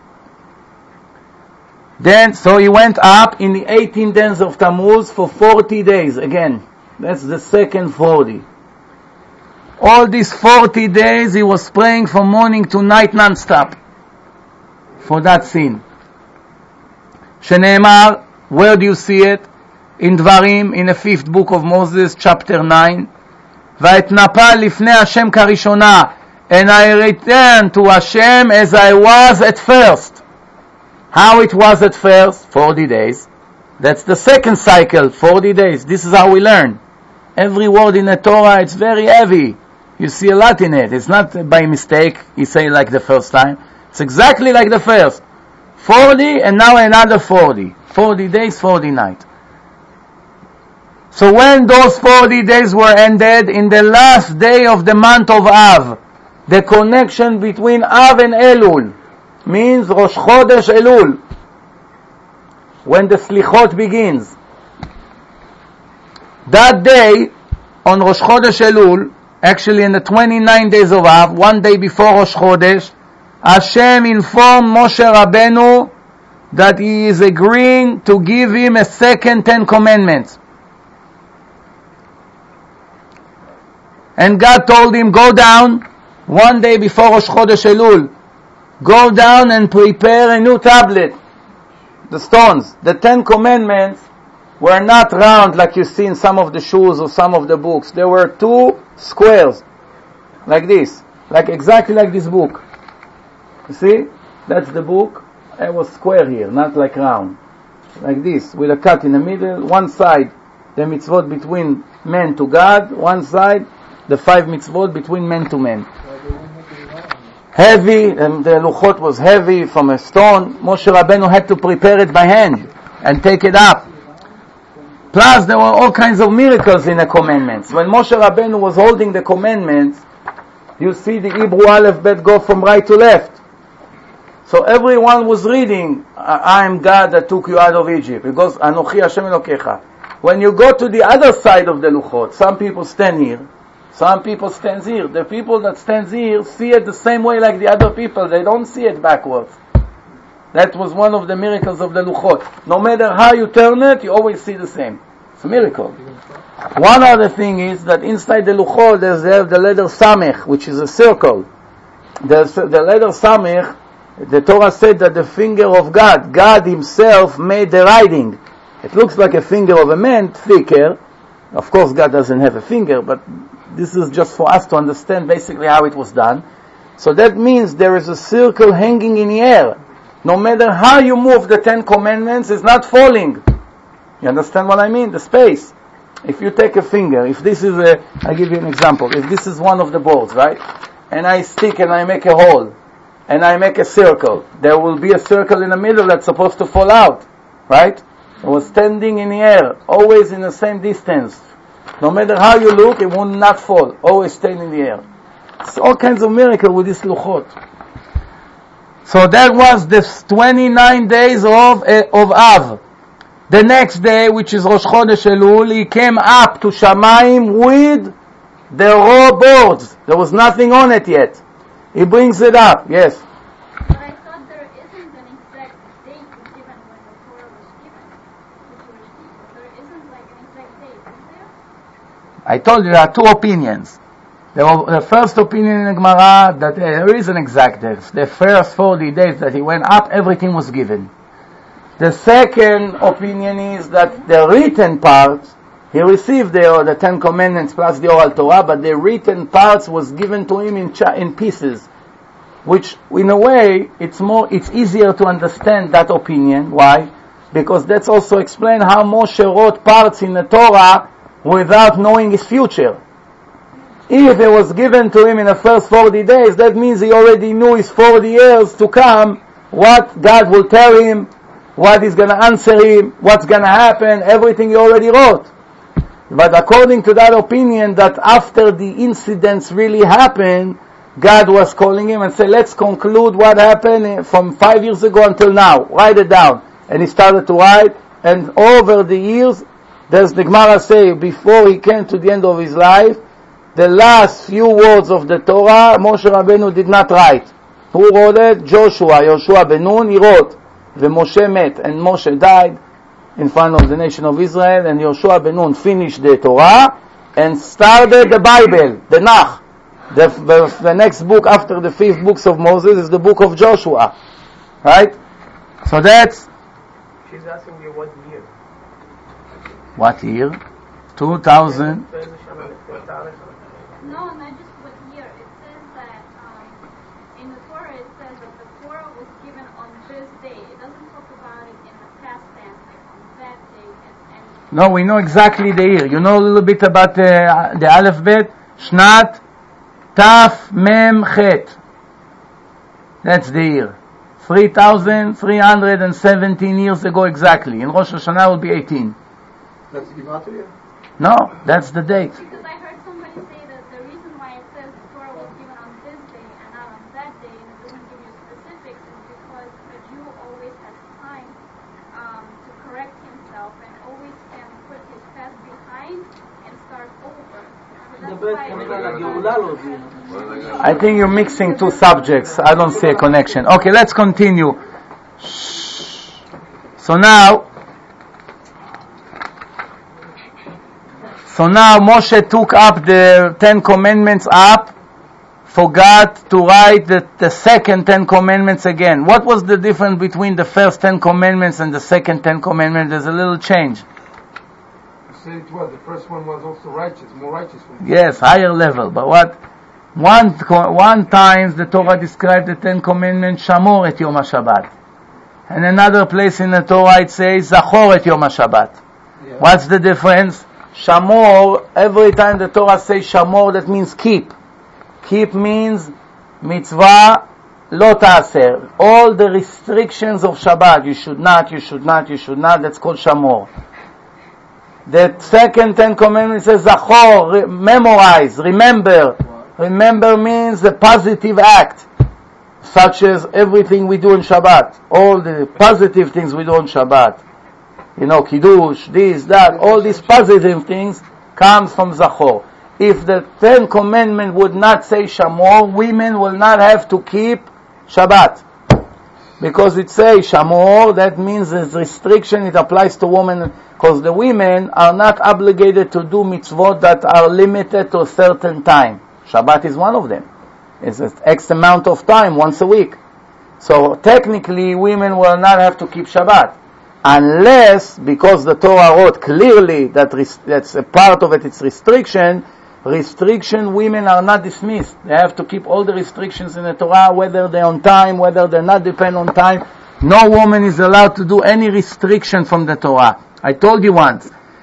So he went up in the 18 days of Tammuz for 40 days. Again, that's the second 40. All these 40 days he was praying from morning to night non-stop for that sin. Shene'emar, where do you see it? In Dvarim, in the 5th book of Moses, chapter 9. Va'etnapa lifnei Hashem karishona, and I returned to Hashem as I was at first. How it was at first? 40 days. That's the second cycle, 40 days. This is how we learn. Every word in the Torah, it's very heavy. You see a lot in it. It's not by mistake, you say it like the first time. It's exactly like the first. 40 and now another 40. 40 days, 40 nights. So when those 40 days were ended, in the last day of the month of Av, the connection between Av and Elul means Rosh Chodesh Elul, when the Slichot begins. That day, on Rosh Chodesh Elul, actually in the 29 days of Av, one day before Rosh Chodesh, Hashem informed Moshe Rabbeinu that he is agreeing to give him a second 10 commandments. And God told him, go down, one day before Rosh Chodesh Elul, go down and prepare a new tablet. The stones, the 10 commandments were not round like you see in some of the shoes or some of the books. There were 2 squares, like this, exactly like this book. You see? That's the book. It was square here, not like round. Like this, with a cut in the middle. One side, the mitzvot between men to God. One side, the 5 mitzvot between men to men. Heavy, and the luchot was heavy from a stone. Moshe Rabbeinu had to prepare it by hand and take it up. Plus, there were all kinds of miracles in the commandments. When Moshe Rabbeinu was holding the commandments, you see the Hebrew Aleph Bet go from right to left. So everyone was reading, I am God that took you out of Egypt. Because Anochi Hashem Elokecha. When you go to the other side of the luchot, some people stand here, some people stand here. The people that stand here see it the same way like the other people. They don't see it backwards. That was one of the miracles of the luchot. No matter how you turn it, you always see the same. It's a miracle. One other thing is that inside the luchot they have the letter Samech, which is a circle. The letter Samech, the Torah said that the finger of God himself made the writing. It looks like a finger of a man, thicker. Of course God doesn't have a finger, but this is just for us to understand basically how it was done. So that means there is a circle hanging in the air. No matter how you move the 10 commandments, it's not falling. You understand what I mean? The space. If you take a finger, if this is I'll give you an example. If this is one of the boards, right? And I stick and I make a hole, and I make a circle, there will be a circle in the middle that's supposed to fall out, right? It was standing in the air, always in the same distance. No matter how you look, it will not fall, always stay in the air. It's all kinds of miracle with this luchot. So that was the 29 days of Av. The next day, which is Rosh Chodesh Elul, he came up to Shamayim with the raw boards. There was nothing on it yet. He brings it up, yes. But I thought there isn't an exact date given when the Torah was given to Jewish people. There isn't like an exact date, is there? I told you there are two opinions. The first opinion in the Gemara that there is an exact date. The first 40 days that he went up, everything was given. The second opinion is that the written parts, he received the Ten Commandments plus the Oral Torah, but the written parts was given to him in pieces, which in a way it's easier to understand that opinion. Why? Because that's also explain how Moshe wrote parts in the Torah without knowing his future. If it was given to him in the first 40 days, that means he already knew his 40 years to come, what God will tell him, what is going to answer him, what's going to happen, everything he already wrote. But according to that opinion, that after the incidents really happened, God was calling him and said, let's conclude what happened from 5 years ago until now. Write it down. And he started to write, and over the years, there's the Gemara say, before he came to the end of his life, the last few words of the Torah, Moshe Rabbeinu did not write. Who wrote it? Yoshua ben Nun, he wrote. Moshe met, and Moshe died in front of the nation of Israel, and Yoshua ben Nun finished the Torah and started the Bible, the Nach. The next book after the 5 books of Moses is the book of Joshua. Right? So that's... She's asking you what year? What year? 2000. No, not just what year. It says that in the Torah it says that the Torah was given on this day. It doesn't talk about it in the past tense, like on that day. And No, we know exactly the year. You know a little bit about the Aleph Bet? Shnat Taf Mem Chet. That's the year. 3,317 years ago exactly. In Rosh Hashanah will be 18. That's the Gematria year? No, that's the date. because I heard somebody say that the reason why it says the Torah was given on this day and not on that day, and it doesn't give you specifics, is because a Jew always has time to correct himself and always can put his past behind and start over. So that's why I think you're mixing two subjects. I don't see a connection. Okay, let's continue. So now Moshe took up the 10 Commandments up, forgot to write the second 10 Commandments again. What was the difference between the first 10 Commandments and the second 10 Commandments? There's a little change. You said it was. The first one was also righteous, more righteous. Yes, higher level. But what? One time the Torah described the 10 Commandments, Shamor et Yom HaShabbat. And another place in the Torah it says, Zachor et Yom HaShabbat. Yeah. What's the difference? Shamor, every time the Torah says Shamor, that means keep. Keep means mitzvah lo ta'aser. All the restrictions of Shabbat, you should not, that's called Shamor. The second 10 Commandments says Zachor, memorize, remember. Remember means the positive act, such as everything we do on Shabbat. All the positive things we do on Shabbat. You know, Kiddush, this, that, all these positive things comes from Zachor. If the 10 Commandments would not say Shamor, women will not have to keep Shabbat. Because it says Shamor, that means there's restriction, it applies to women, because the women are not obligated to do mitzvot that are limited to a certain time. Shabbat is one of them. It's an X amount of time, once a week. So technically, women will not have to keep Shabbat. Unless, because the Torah wrote clearly that that's a part of it, it's restriction, women are not dismissed. They have to keep all the restrictions in the Torah, whether they're on time, whether they're not depend on time. No woman is allowed to do any restriction from the Torah. I told you once,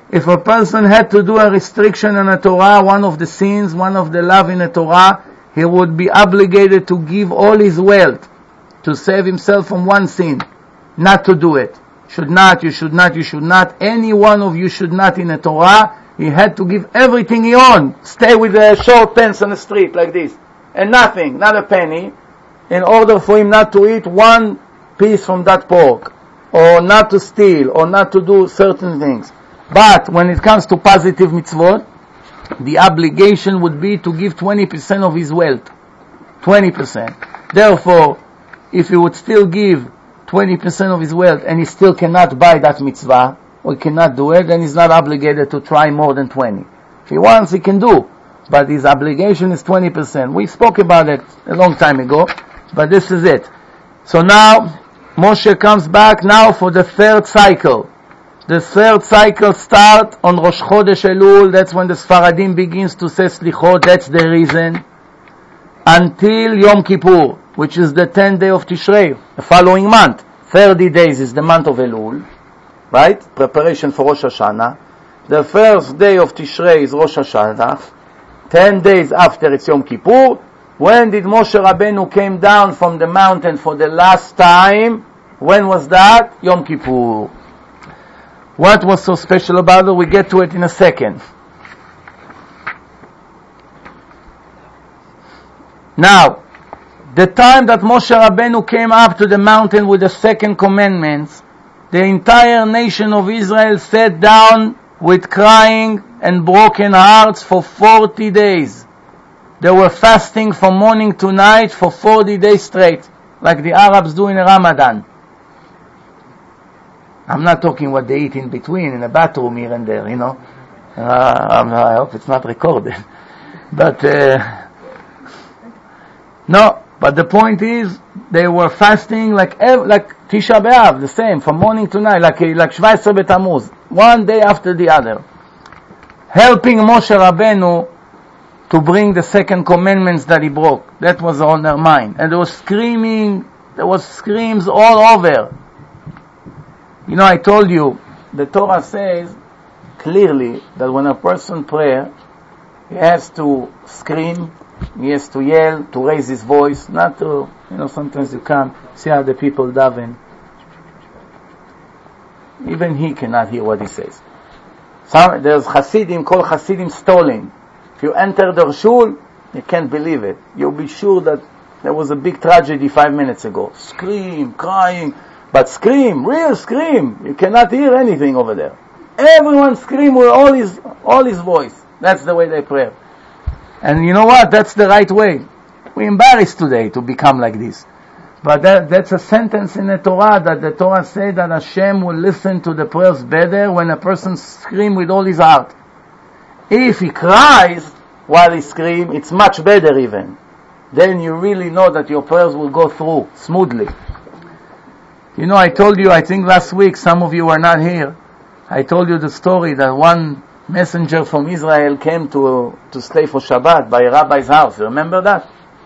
If a person had to do a restriction in the Torah, one of the sins, one of the law in the Torah, he would be obligated to give all his wealth to save himself from one sin, not to do it. Should not, you should not, you should not. Any one of you should not in the Torah. He had to give everything he owned. Stay with the short pants on the street like this. And nothing, not a penny, in order for him not to eat one piece from that pork, or not to steal, or not to do certain things. But when it comes to positive mitzvot, the obligation would be to give 20% of his wealth. 20%. Therefore, if he would still give 20% of his wealth and he still cannot buy that mitzvah, or he cannot do it, then he's not obligated to try more than 20. If he wants, he can do. But his obligation is 20%. We spoke about it a long time ago, but this is it. So now, Moshe comes back now for the third cycle. The third cycle starts on Rosh Chodesh Elul. That's when the Sfaradim begins to say Slichot. That's the reason. Until Yom Kippur, which is the 10th day of Tishrei, the following month. 30 days is the month of Elul, right? Preparation for Rosh Hashanah. The first day of Tishrei is Rosh Hashanah. 10 days after it's Yom Kippur. When did Moshe Rabbeinu came down from the mountain for the last time? When was that? Yom Kippur. What was so special about it? We get to it in a second. Now, the time that Moshe Rabbeinu came up to the mountain with the second commandments, the entire nation of Israel sat down with crying and broken hearts for 40 days. They were fasting from morning to night for 40 days straight, like the Arabs do in Ramadan. I'm not talking what they eat in between, in a bathroom here and there, you know. I hope it's not recorded. But, no, but the point is, they were fasting like Tisha B'Av, the same, from morning to night, like 17 B'Tammuz, one day after the other. Helping Moshe Rabbeinu to bring the second commandments that he broke. That was on their mind. And there was screams all over. You know, I told you, the Torah says clearly that when a person prays, he has to scream, he has to yell, to raise his voice, not to, sometimes you come, see how the people daven. Even he cannot hear what he says. There's Hasidim, called Hasidim Stolen. If you enter their shul, you can't believe it. You'll be sure that there was a big tragedy 5 minutes ago. Scream, crying, but scream, real scream. You cannot hear anything over there. Everyone scream with all his voice. That's the way they pray. And you know what? That's the right way. We're embarrassed today to become like this. But that's a sentence in the Torah, that the Torah says that Hashem will listen to the prayers better when a person screams with all his heart. If he cries while he screams, it's much better even. Then you really know that your prayers will go through smoothly. I told you, I think last week, some of you were not here, I told you the story that one messenger from Israel came to stay for Shabbat by a rabbi's house. You remember that?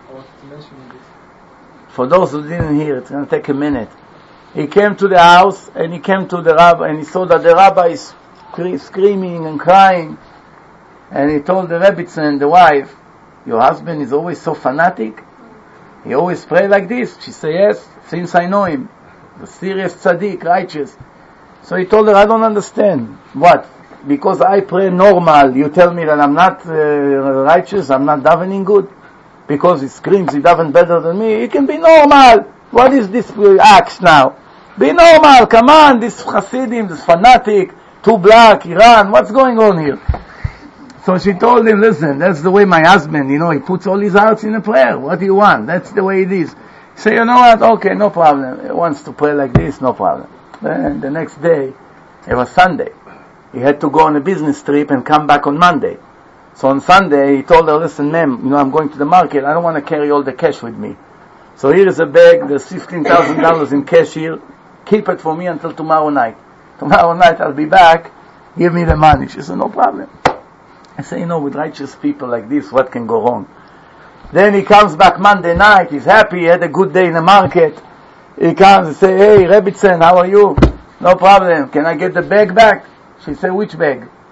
For those who didn't hear, it's going to take a minute. He came to the house and he came to the rabbi and he saw that the rabbi is screaming and crying. And he told the Rebbitzin, the wife, your husband is always so fanatic? He always pray like this? She said, yes, since I know him. The serious tzaddik, righteous. So he told her, I don't understand. What? Because I pray normal, you tell me that I'm not righteous, I'm not davening good? Because he screams, he daven better than me? He can be normal. What is this act now? Be normal, come on, this Hasidim, this fanatic, too black, Iran, what's going on here? So she told him, listen, that's the way my husband, he puts all his hearts in a prayer. What do you want? That's the way it is. He said, you know what? Okay, no problem. He wants to pray like this, no problem. Then the next day, it was Sunday. He had to go on a business trip and come back on Monday. So on Sunday, he told her, listen, ma'am, I'm going to the market. I don't want to carry all the cash with me. So here is a bag. There's $15,000 in cash here. Keep it for me until tomorrow night. Tomorrow night, I'll be back. Give me the money. She said, no problem. I say, with righteous people like this, what can go wrong? Then he comes back Monday night. He's happy. He had a good day in the market. He comes and say, hey, Rebbitzin, how are you? No problem. Can I get the bag back? She said, which bag?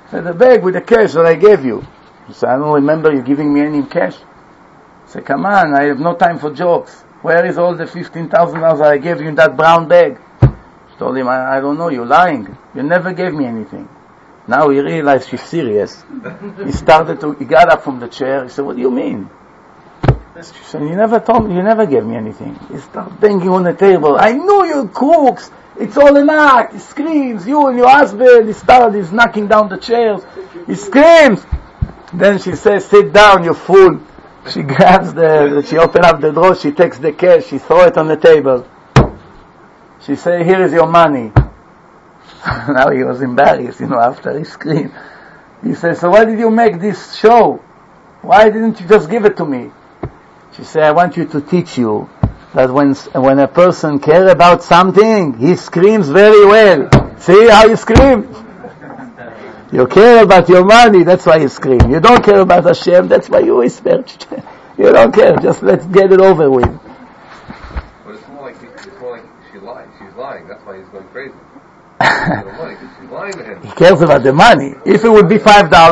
He said, the bag with the cash that I gave you. He said, I don't remember you giving me any cash. He said, come on, I have no time for jokes. Where is all the $15,000 I gave you in that brown bag? She told him, I don't know, you're lying. You never gave me anything. Now he realized she's serious. He got up from the chair. He said, what do you mean? She said, you never told me, you never gave me anything. He started banging on the table. I knew you crooks. It's all an act. He screams, you and your husband. He's knocking down the chairs. He screams. Then she says, sit down, you fool. She grabs she opens up the drawer, she takes the cash, she throws it on the table. She says, here is your money. Now he was embarrassed, after he screamed. He says, so why did you make this show? Why didn't you just give it to me? She said, I want you to teach you that when a person cares about something, he screams very well. See how you scream? You care about your money, that's why you scream. You don't care about Hashem, that's why you whisper. You don't care, just let's get it over with. But it's more like she lied. She's lying, that's why he's going crazy. She's lying to him. He cares about the money. If it would be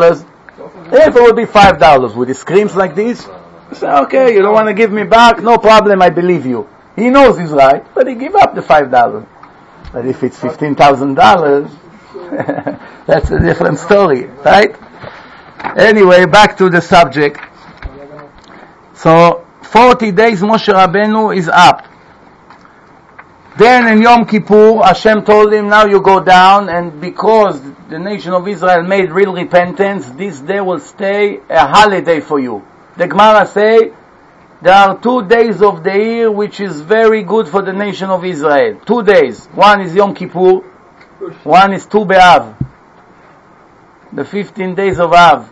$5, would he screams like this? He said, okay, you don't want to give me back, no problem, I believe you. He knows he's right, but he give up the $5. But if it's $15,000, that's a different story, right? Anyway, back to the subject. So, 40 days Moshe Rabbeinu is up. Then in Yom Kippur, Hashem told him, now you go down, and because the nation of Israel made real repentance, this day will stay a holiday for you. The Gemara say, there are 2 days of the year which is very good for the nation of Israel. 2 days. One is Yom Kippur, one is Tu B'Av. The 15 days of Av.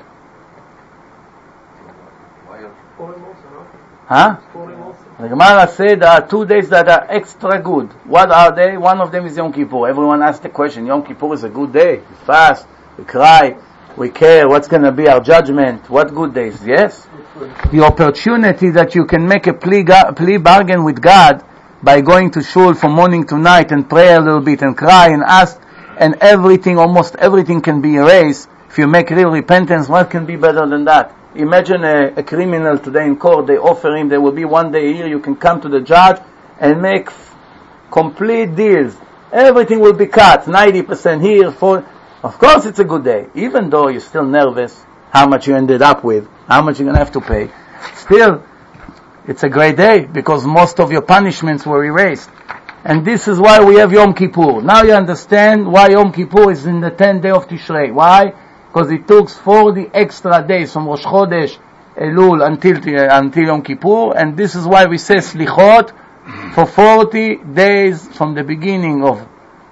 Huh? The Gemara said there are 2 days that are extra good. What are they? One of them is Yom Kippur. Everyone asked the question, Yom Kippur is a good day. We fast, we cry, we care, what's going to be our judgment? What good days? Yes? The opportunity that you can make a plea bargain with God by going to shul from morning to night and pray a little bit and cry and ask, and almost everything can be erased. If you make real repentance, what can be better than that? Imagine a criminal today in court, they offer him, there will be 1 day a year, you can come to the judge and make complete deals. Everything will be cut, 90% here, of course it's a good day, even though you're still nervous, how much you ended up with, how much you're going to have to pay. Still, it's a great day, because most of your punishments were erased. And this is why we have Yom Kippur. Now you understand why Yom Kippur is in the 10th day of Tishrei. Why? Because it took 40 extra days from Rosh Chodesh Elul until Yom Kippur, and this is why we say Slichot for 40 days from the beginning of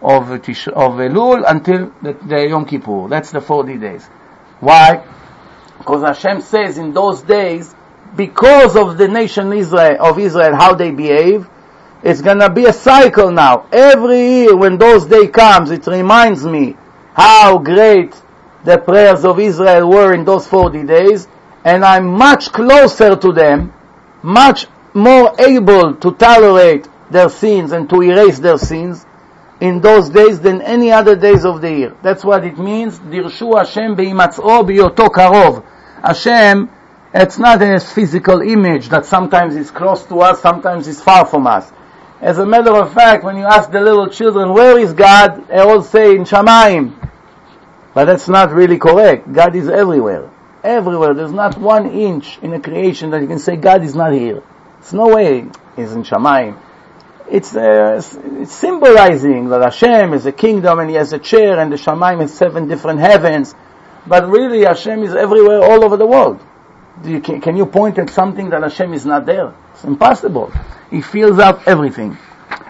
Elul until the Yom Kippur. That's the 40 days. Why? Because Hashem says in those days, because of the nation of Israel, how they behave, it's gonna be a cycle now. Every year when those days comes, it reminds me how great the prayers of Israel were in those 40 days, and I'm much closer to them, much more able to tolerate their sins and to erase their sins in those days than any other days of the year. That's what it means. Dirshu Hashem be'imatz'o biyoto karov. Hashem, it's not a physical image that sometimes is close to us, sometimes is far from us. As a matter of fact, when you ask the little children, where is God? They all say, in Shamayim. But that's not really correct. God is everywhere. Everywhere. There's not 1 inch in a creation that you can say God is not here. There's no way He's in Shamayim. It's symbolizing that Hashem is a kingdom and He has a chair and the Shamayim has 7 different heavens. But really Hashem is everywhere, all over the world. Can you point at something that Hashem is not there? It's impossible. He fills out everything.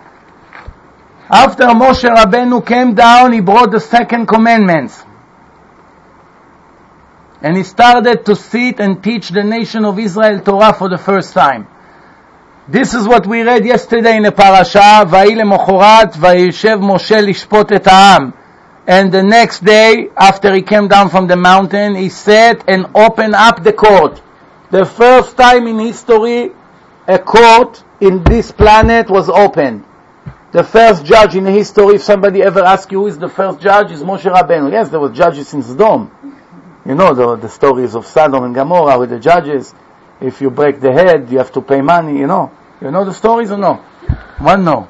After Moshe Rabbeinu came down, he brought the 2nd commandments. And he started to sit and teach the nation of Israel Torah for the first time. This is what we read yesterday in the parasha, Vayi lemochorat, vayishev Moshe lishpot et ha'am. And the next day, after he came down from the mountain, he sat and opened up the court. The first time in history, a court in this planet was opened. The first judge in the history, if somebody ever asks you who is the first judge, is Moshe Rabbeinu. Yes, there were judges in Sodom. You know the stories of Sodom and Gomorrah with the judges. If you break the head, you have to pay money, you know. You know the stories or no? One no.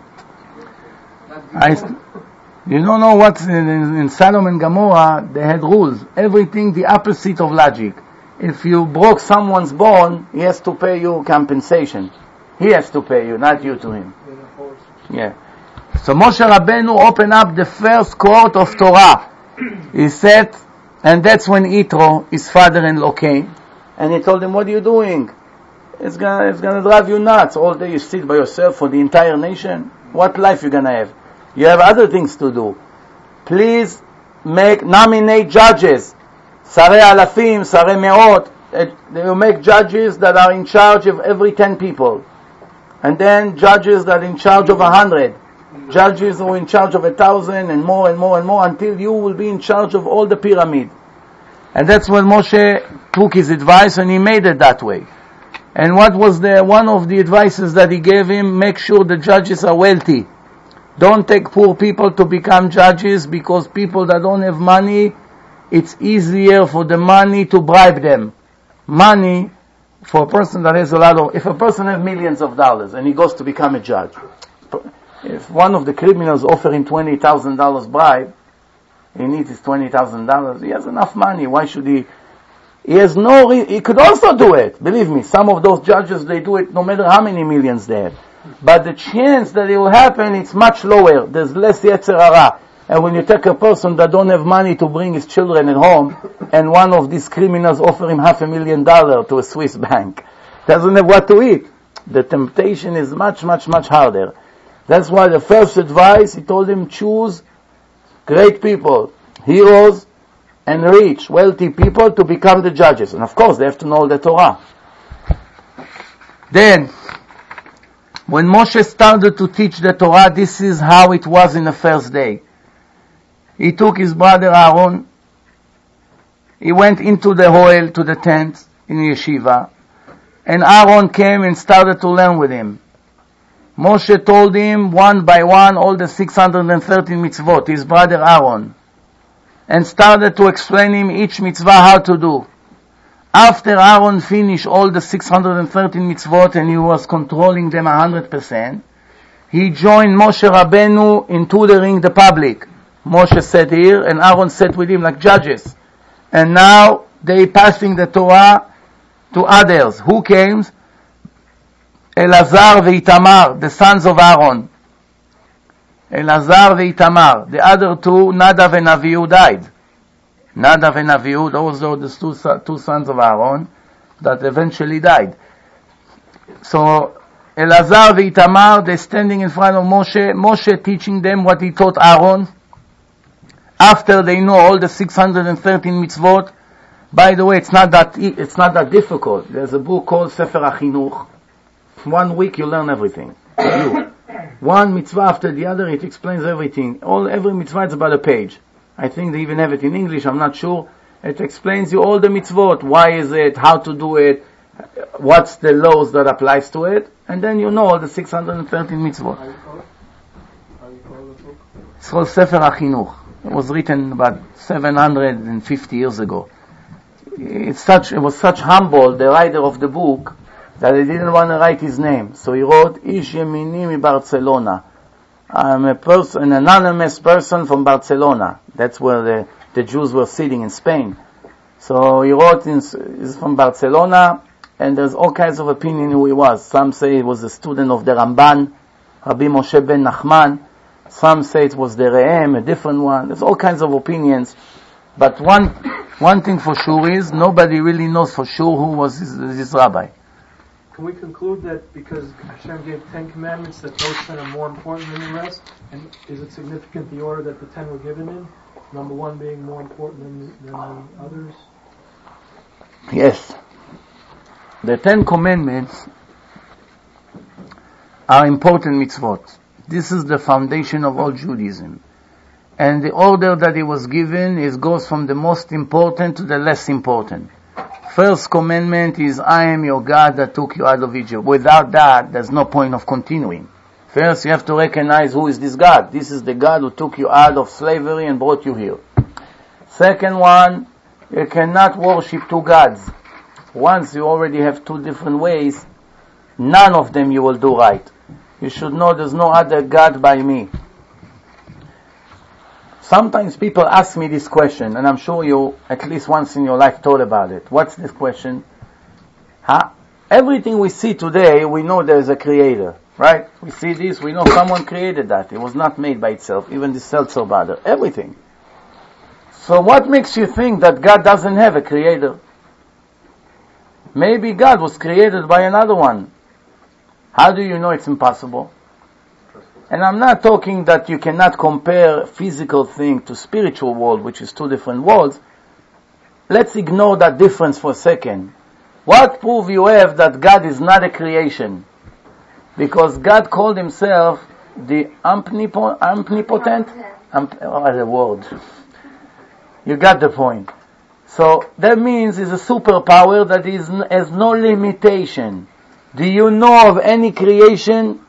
You don't know what's in Sodom and Gomorrah, they had rules. Everything the opposite of logic. If you broke someone's bone, he has to pay you compensation. He has to pay you, not you to him. Yeah. So Moshe Rabbeinu opened up the first court of Torah. He said, and that's when Yitro, his father-in-law, came, and he told him, what are you doing? It's gonna drive you nuts. All day you sit by yourself for the entire nation. What life you gonna have? You have other things to do. Please nominate judges. Sarei alafim, sarei meot. You make judges that are in charge of every 10 people. And then judges that are in charge of 100. Judges who are in charge of 1,000 and more and more and more until you will be in charge of all the pyramid. And that's when Moshe took his advice and he made it that way. And what was one of the advices that he gave him? Make sure the judges are wealthy. Don't take poor people to become judges, because people that don't have money, it's easier for the money to bribe them. Money, for a person that has if a person has millions of dollars and he goes to become a judge, if one of the criminals offer him $20,000 bribe, he needs his $20,000, he has enough money, why should he? He has he could also do it. Believe me, some of those judges, they do it no matter how many millions they have. But the chance that it will happen, it's much lower. There's less Yetzer Hara. And when you take a person that don't have money to bring his children at home, and one of these criminals offer him $500,000 to a Swiss bank, doesn't have what to eat, the temptation is much, much, much harder. That's why the first advice, he told him, choose great people, heroes, and rich, wealthy people to become the judges. And of course, they have to know the Torah. Then, when Moshe started to teach the Torah, this is how it was in the first day. He took his brother Aaron, he went into the Ohel, to the tent in yeshiva, and Aaron came and started to learn with him. Moshe told him one by one all the 613 mitzvot, his brother Aaron, and started to explain him each mitzvah how to do. After Aaron finished all the 613 mitzvot and he was controlling them 100%, he joined Moshe Rabbeinu in tutoring the public. Moshe sat here and Aaron sat with him like judges. And now they passing the Torah to others. Who came? Elazar veItamar, the sons of Aaron. Elazar veItamar. The other two, Nadav and Avihu, died. Nadav and Avihu, those are the two sons of Aaron that eventually died. So Elazar veItamar, they're standing in front of Moshe. Moshe teaching them what he taught Aaron. After they know all the 613 mitzvot, by the way, it's not that difficult. There's a book called Sefer HaChinuch. 1 week you learn everything. One mitzvah after the other, it explains everything. Every mitzvah is about a page. I think they even have it in English, I'm not sure. It explains you all the mitzvot. Why is it, how to do it, what's the laws that applies to it, and then you know all the 613 mitzvot. How you call the book? It's called Sefer HaChinuch. It was written about 750 years ago. It was such humble, the writer of the book, that he didn't want to write his name. So he wrote, Ish Yemini mi Barcelona. I'm an anonymous person from Barcelona. That's where the Jews were sitting in Spain. So he wrote, he's from Barcelona, and there's all kinds of opinion who he was. Some say he was a student of the Ramban, Rabbi Moshe ben Nachman. Some say it was the Re'em, a different one. There's all kinds of opinions. But one thing for sure is, nobody really knows for sure who was his rabbi. Can we conclude that because Hashem gave 10 commandments, that those 10 are more important than the rest? And is it significant the order that the 10 were given in? Number 1 being more important than the others? Yes. The 10 commandments are important mitzvot. This is the foundation of all Judaism. And the order that it was given goes from the most important to the less important. First commandment is, I am your God that took you out of Egypt. Without that, there's no point of continuing. First, you have to recognize who is this God. This is the God who took you out of slavery and brought you here. Second one, you cannot worship two gods. Once you already have two different ways, none of them you will do right. You should know there's no other God by me. Sometimes people ask me this question, and I'm sure you at least once in your life thought about it. What's this question? Everything we see today, we know there's a creator, right? We see this, we know someone created that. It was not made by itself, even the seltzer butter, everything. So what makes you think that God doesn't have a creator? Maybe God was created by another one. How do you know it's impossible? And I'm not talking that you cannot compare physical thing to spiritual world, which is two different worlds. Let's ignore that difference for a second. What proof you have that God is not a creation? Because God called himself the omnipotent? The word. You got the point. So that means it's a superpower that has no limitation. Do you know of any creation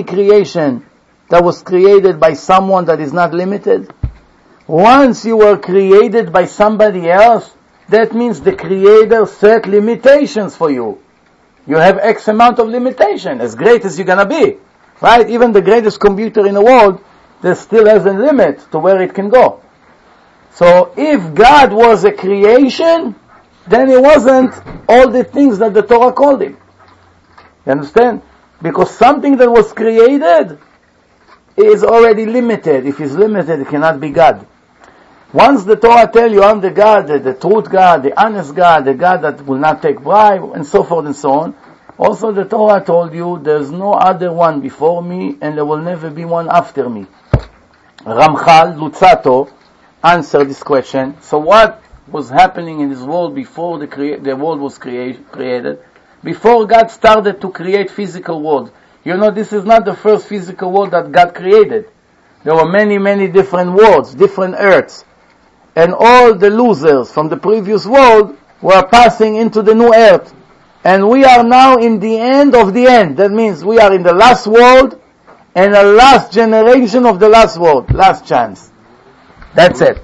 that was created by someone that is not limited? Once you were created by somebody else, that means the Creator set limitations for you. You have X amount of limitation, as great as you're gonna be. Right? Even the greatest computer in the world, there still has a limit to where it can go. So if God was a creation, then it wasn't all the things that the Torah called him. You understand? Because something that was created is already limited. If it's limited, it cannot be God. Once the Torah tell you, I'm the God, the truth God, the honest God, the God that will not take bribe, and so forth and so on. Also the Torah told you, there's no other one before me, and there will never be one after me. Ramchal, Luzzatto, answered this question. So what was happening in this world before the world was created? Before God started to create physical world. You know, this is not the first physical world that God created. There were many, many different worlds, different earths. And all the losers from the previous world were passing into the new earth. And we are now in the end of the end. That means we are in the last world and the last generation of the last world. Last chance. That's it.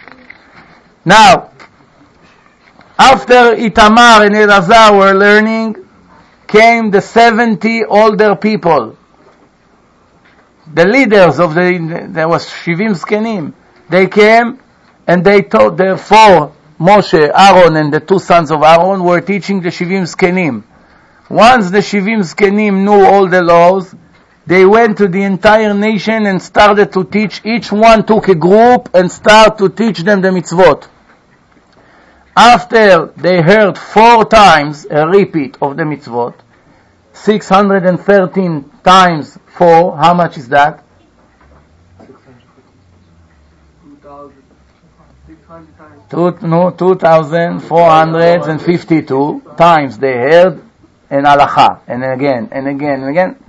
Now, after Itamar and Elazar were learning, came the 70 older people. The leaders of there was Shivim Zkenim. They came and they taught, therefore, Moshe, Aaron, and the two sons of Aaron were teaching the Shivim Zkenim. Once the Shivim Zkenim knew all the laws, they went to the entire nation and started to teach. Each one took a group and started to teach them the mitzvot. After they heard 4 times a repeat of the mitzvot, 613 times 4, how much is that? 2,452 times they heard an halacha, and again, and again, and again.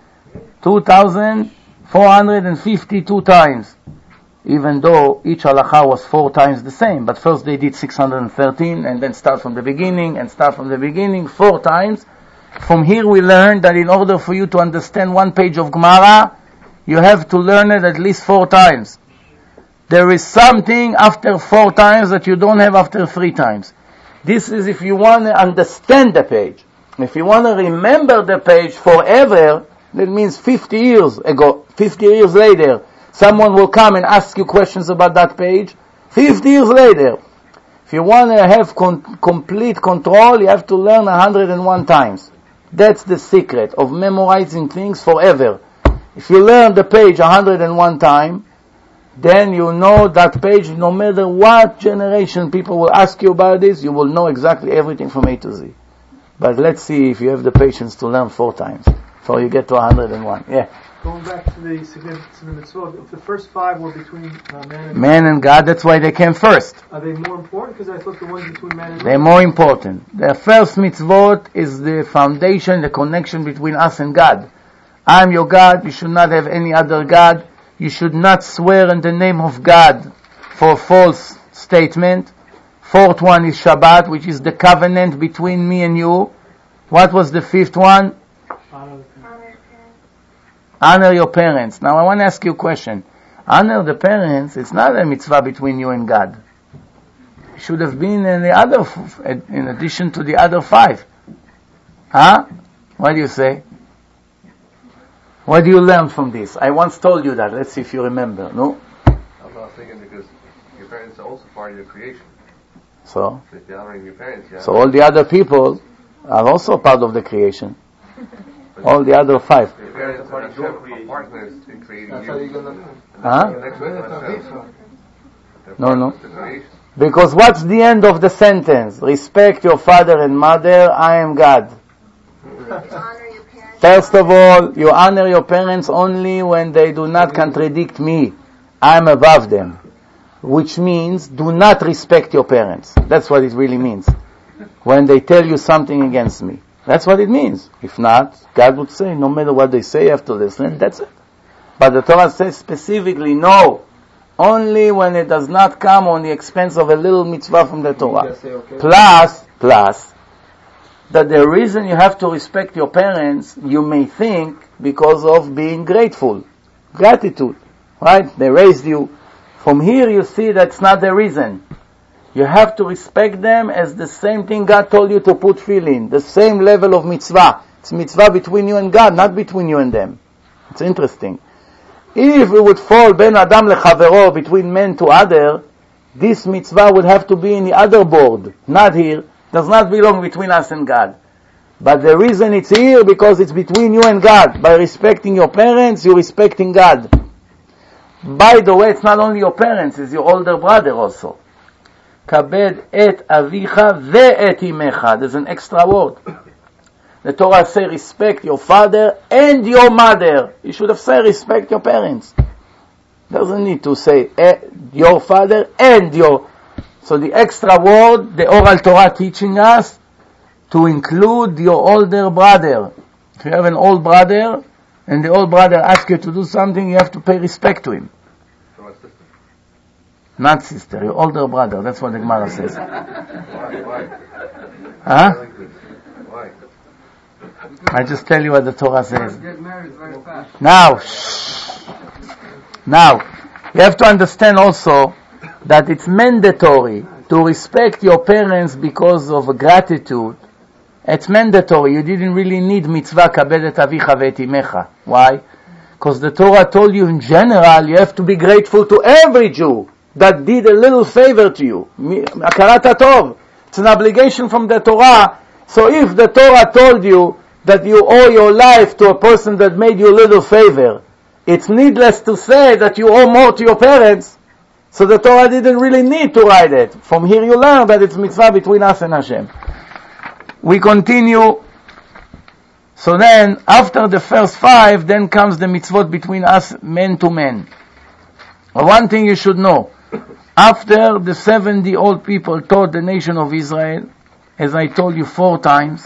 2,452 times. Even though each halacha was 4 times the same, but first they did 613 and then start from the beginning 4 times. From here we learn that in order for you to understand 1 page of Gemara, you have to learn it at least 4 times. There is something after 4 times that you don't have after 3 times. This is if you want to understand the page. If you want to remember the page forever, that means 50 years later, someone will come and ask you questions about that page. 50 years later. If you want to have complete control, you have to learn 101 times. That's the secret of memorizing things forever. If you learn the page 101 times, then you know that page, no matter what generation people will ask you about this, you will know exactly everything from A to Z. But let's see if you have the patience to learn 4 times before you get to 101. Yeah. Going back to the significance of the mitzvot, if the first 5 were between man and God, that's why they came first. Are they more important? Because I thought the ones between man and God. They're more important. The first mitzvot is the foundation, the connection between us and God. I'm your God, you should not have any other God. You should not swear in the name of God for false statement. 4th one is Shabbat, which is the covenant between me and you. What was the 5th one? Honor your parents. Now I want to ask you a question. Honor the parents, it's not a mitzvah between you and God. It should have been in the other, in addition to the other 5. Huh? What do you say? What do you learn from this? I once told you that. Let's see if you remember. No? I'm not thinking because your parents are also part of your creation. So if you're honoring your parents, so all the other people are also part of the creation. All the other 5. Your parents are partners in creating That's you. how you're gonna. Huh? No. Because what's the end of the sentence? Respect your father and mother, I am God. Honor your parents. First of all, you honor your parents only when they do not contradict me. I am above them. Which means, do not respect your parents. That's what it really means. When they tell you something against me. That's what it means. If not, God would say, no matter what they say, you have to listen. That's it. But the Torah says specifically, no. Only when it does not come on the expense of a little mitzvah from the Torah. Plus, that the reason you have to respect your parents, you may think, because of being grateful. Gratitude. Right? They raised you. From here you see that's not the reason. You have to respect them as the same thing God told you to put tefillin. The same level of mitzvah. It's mitzvah between you and God, not between you and them. It's interesting. If it would fall ben adam lechavero, between men to other, this mitzvah would have to be in the other board, not here. Does not belong between us and God. But the reason it's here, because it's between you and God. By respecting your parents, you're respecting God. By the way, it's not only your parents, it's your older brother also. Kabed et avicha ve'et imecha. There's an extra word. The Torah says respect your father and your mother. You should have said respect your parents. Doesn't need to say your father and your. So the extra word, the oral Torah teaching us to include your older brother. If you have an old brother and the old brother asks you to do something, you have to pay respect to him. So my sister. Not sister, your older brother. That's what the Gemara says. Why? Huh? Why? I just tell you what the Torah says. Get married very fast. Now, you have to understand also that it's mandatory to respect your parents because of gratitude. It's mandatory. You didn't really need mitzvah kabed et avicha ve'et imecha. Why? Because the Torah told you in general you have to be grateful to every Jew that did a little favor to you. Akarat hatov. It's an obligation from the Torah. So if the Torah told you that you owe your life to a person that made you a little favor, it's needless to say that you owe more to your parents. So the Torah didn't really need to write it. From here you learn that it's mitzvah between us and Hashem. We continue. So then, after the first 5, then comes the mitzvot between us, men to men. Well, one thing you should know. After the 70 old people taught the nation of Israel, as I told you 4 times,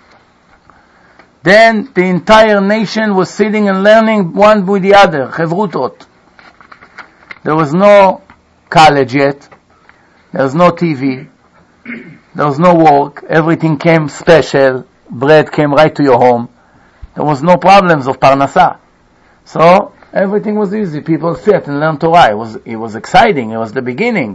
then the entire nation was sitting and learning one with the other, Chevrutot. There was no college yet. There was no TV. There was no work. Everything came special. Bread came right to your home. There was no problems of parnasah. So everything was easy. People sit and learn Torah. It was exciting. It was the beginning.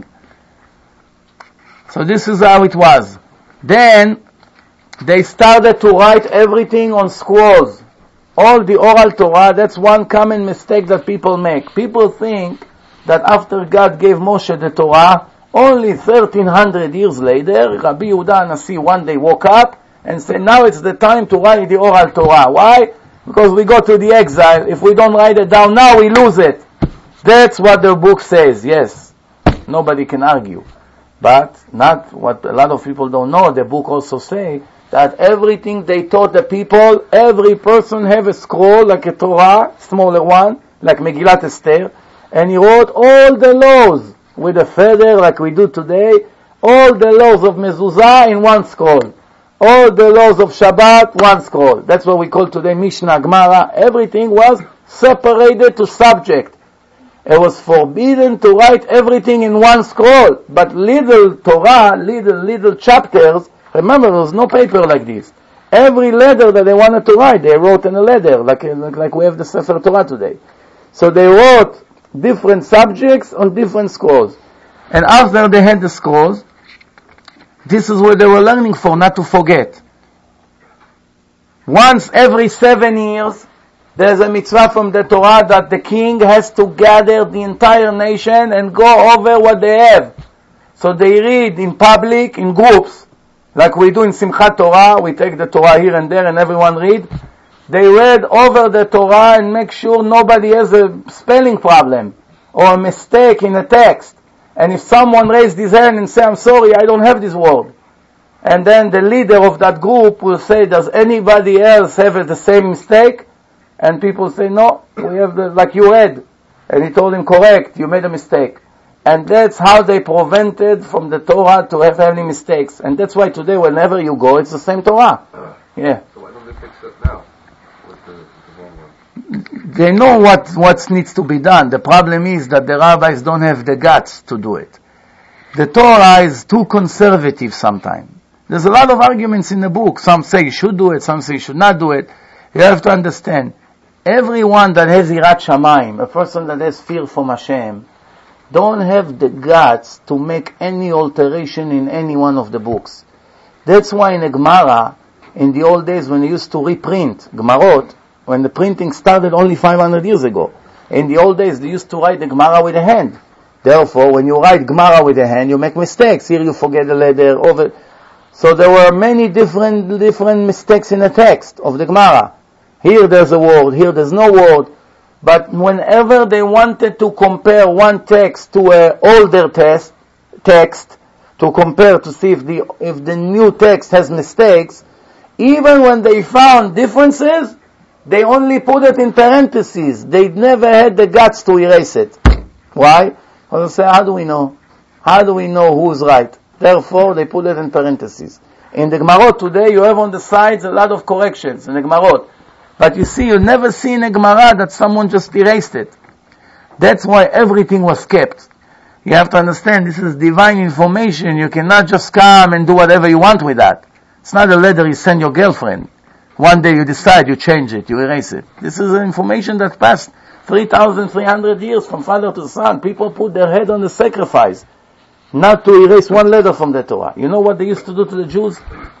So this is how it was. Then they started to write everything on scrolls. All the oral Torah, that's one common mistake that people make. People think that after God gave Moshe the Torah, only 1300 years later, Rabbi Yehuda HaNasi one day woke up and said, now it's the time to write the oral Torah. Why? Because we go to the exile. If we don't write it down now, we lose it. That's what the book says, yes. Nobody can argue. But not what a lot of people don't know. The book also say that everything they taught the people, every person have a scroll like a Torah, smaller one, like Megillat Esther, and he wrote all the laws with a feather like we do today, all the laws of Mezuzah in one scroll. All the laws of Shabbat, one scroll. That's what we call today Mishnah, Gemara. Everything was separated to subject. It was forbidden to write everything in one scroll. But little Torah, little chapters, remember there was no paper like this. Every letter that they wanted to write, they wrote in a letter, like we have the Sefer Torah today. So they wrote different subjects on different scrolls. And after they had the scrolls, this is what they were learning for, not to forget. Once every 7 years, there's a mitzvah from the Torah that the king has to gather the entire nation and go over what they have. So they read in public, in groups, like we do in Simchat Torah. We take the Torah here and there and everyone read. They read over the Torah and make sure nobody has a spelling problem or a mistake in a text. And if someone raised his hand and say, I'm sorry, I don't have this word. And then the leader of that group will say, does anybody else have the same mistake? And people say, no, we have like you read. And he told him, correct, you made a mistake. And that's how they prevented from the Torah to have any mistakes. And that's why today, whenever you go, it's the same Torah. Yeah. So why don't they fix it now with the wrong one? They know what needs to be done. The problem is that the rabbis don't have the guts to do it. The Torah is too conservative sometimes. There's a lot of arguments in the book. Some say you should do it, some say you should not do it. You have to understand, everyone that has Yirat Shamayim, a person that has fear from Hashem, don't have the guts to make any alteration in any one of the books. That's why in a Gemara, in the old days when they used to reprint Gemarot, when the printing started only 500 years ago, in the old days they used to write the Gemara with a hand. Therefore, when you write Gemara with a hand, you make mistakes. Here you forget a letter, over. So there were many different mistakes in the text of the Gemara. Here there's a word, here there's no word. But whenever they wanted to compare one text to an older text, to compare to see if the new text has mistakes, even when they found differences, they only put it in parentheses. They never had the guts to erase it. Why? Because they say, how do we know? How do we know who's right? Therefore, they put it in parentheses. In the Gemarot today, you have on the sides a lot of corrections in the Gemarot. But you see, you never see in a Gemara that someone just erased it. That's why everything was kept. You have to understand, this is divine information. You cannot just come and do whatever you want with that. It's not a letter you send your girlfriend. One day you decide, you change it, you erase it. This is information that passed 3,300 years from father to son. People put their head on the sacrifice, not to erase one letter from the Torah. You know what they used to do to the Jews?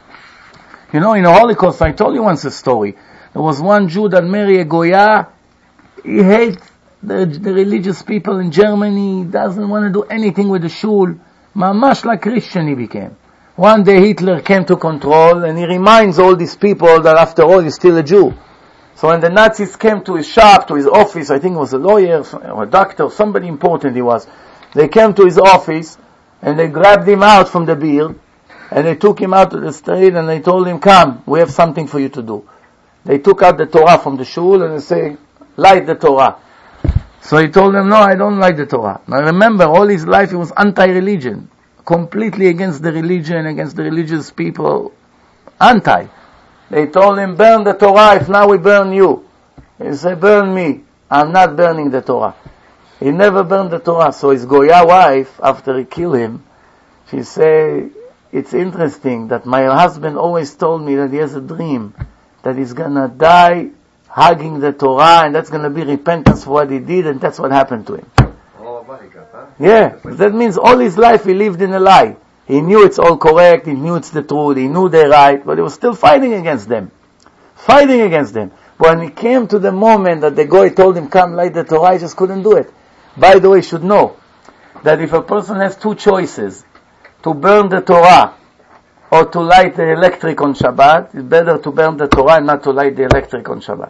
You know, in the Holocaust, I told you once a story. There was one Jew that married a Goya. He hates the religious people in Germany. He doesn't want to do anything with the shul. Mamash like Christian he became. One day Hitler came to control and he reminds all these people that after all he's still a Jew. So when the Nazis came to his shop, to his office, I think it was a lawyer or a doctor, somebody important he was. They came to his office and they grabbed him out from the beard and they took him out to the street and they told him, come, we have something for you to do. They took out the Torah from the shul and they say, light the Torah. So he told them, no, I don't like the Torah. Now remember, all his life he was anti-religion. Completely against the religion, against the religious people. Anti. They told him, burn the Torah, if now we burn you. He said, burn me. I'm not burning the Torah. He never burned the Torah. So his Goya wife, after he killed him, she said, it's interesting that my husband always told me that he has a dream that he's gonna die hugging the Torah, and that's gonna be repentance for what he did, and that's what happened to him. Yeah, that means all his life he lived in a lie. He knew it's all correct, he knew it's the truth, he knew they're right, but he was still fighting against them. But when he came to the moment that the guy told him, come light the Torah, he just couldn't do it. By the way, you should know that if a person has two choices, to burn the Torah or to light the electric on Shabbat, it's better to burn the Torah and not to light the electric on Shabbat.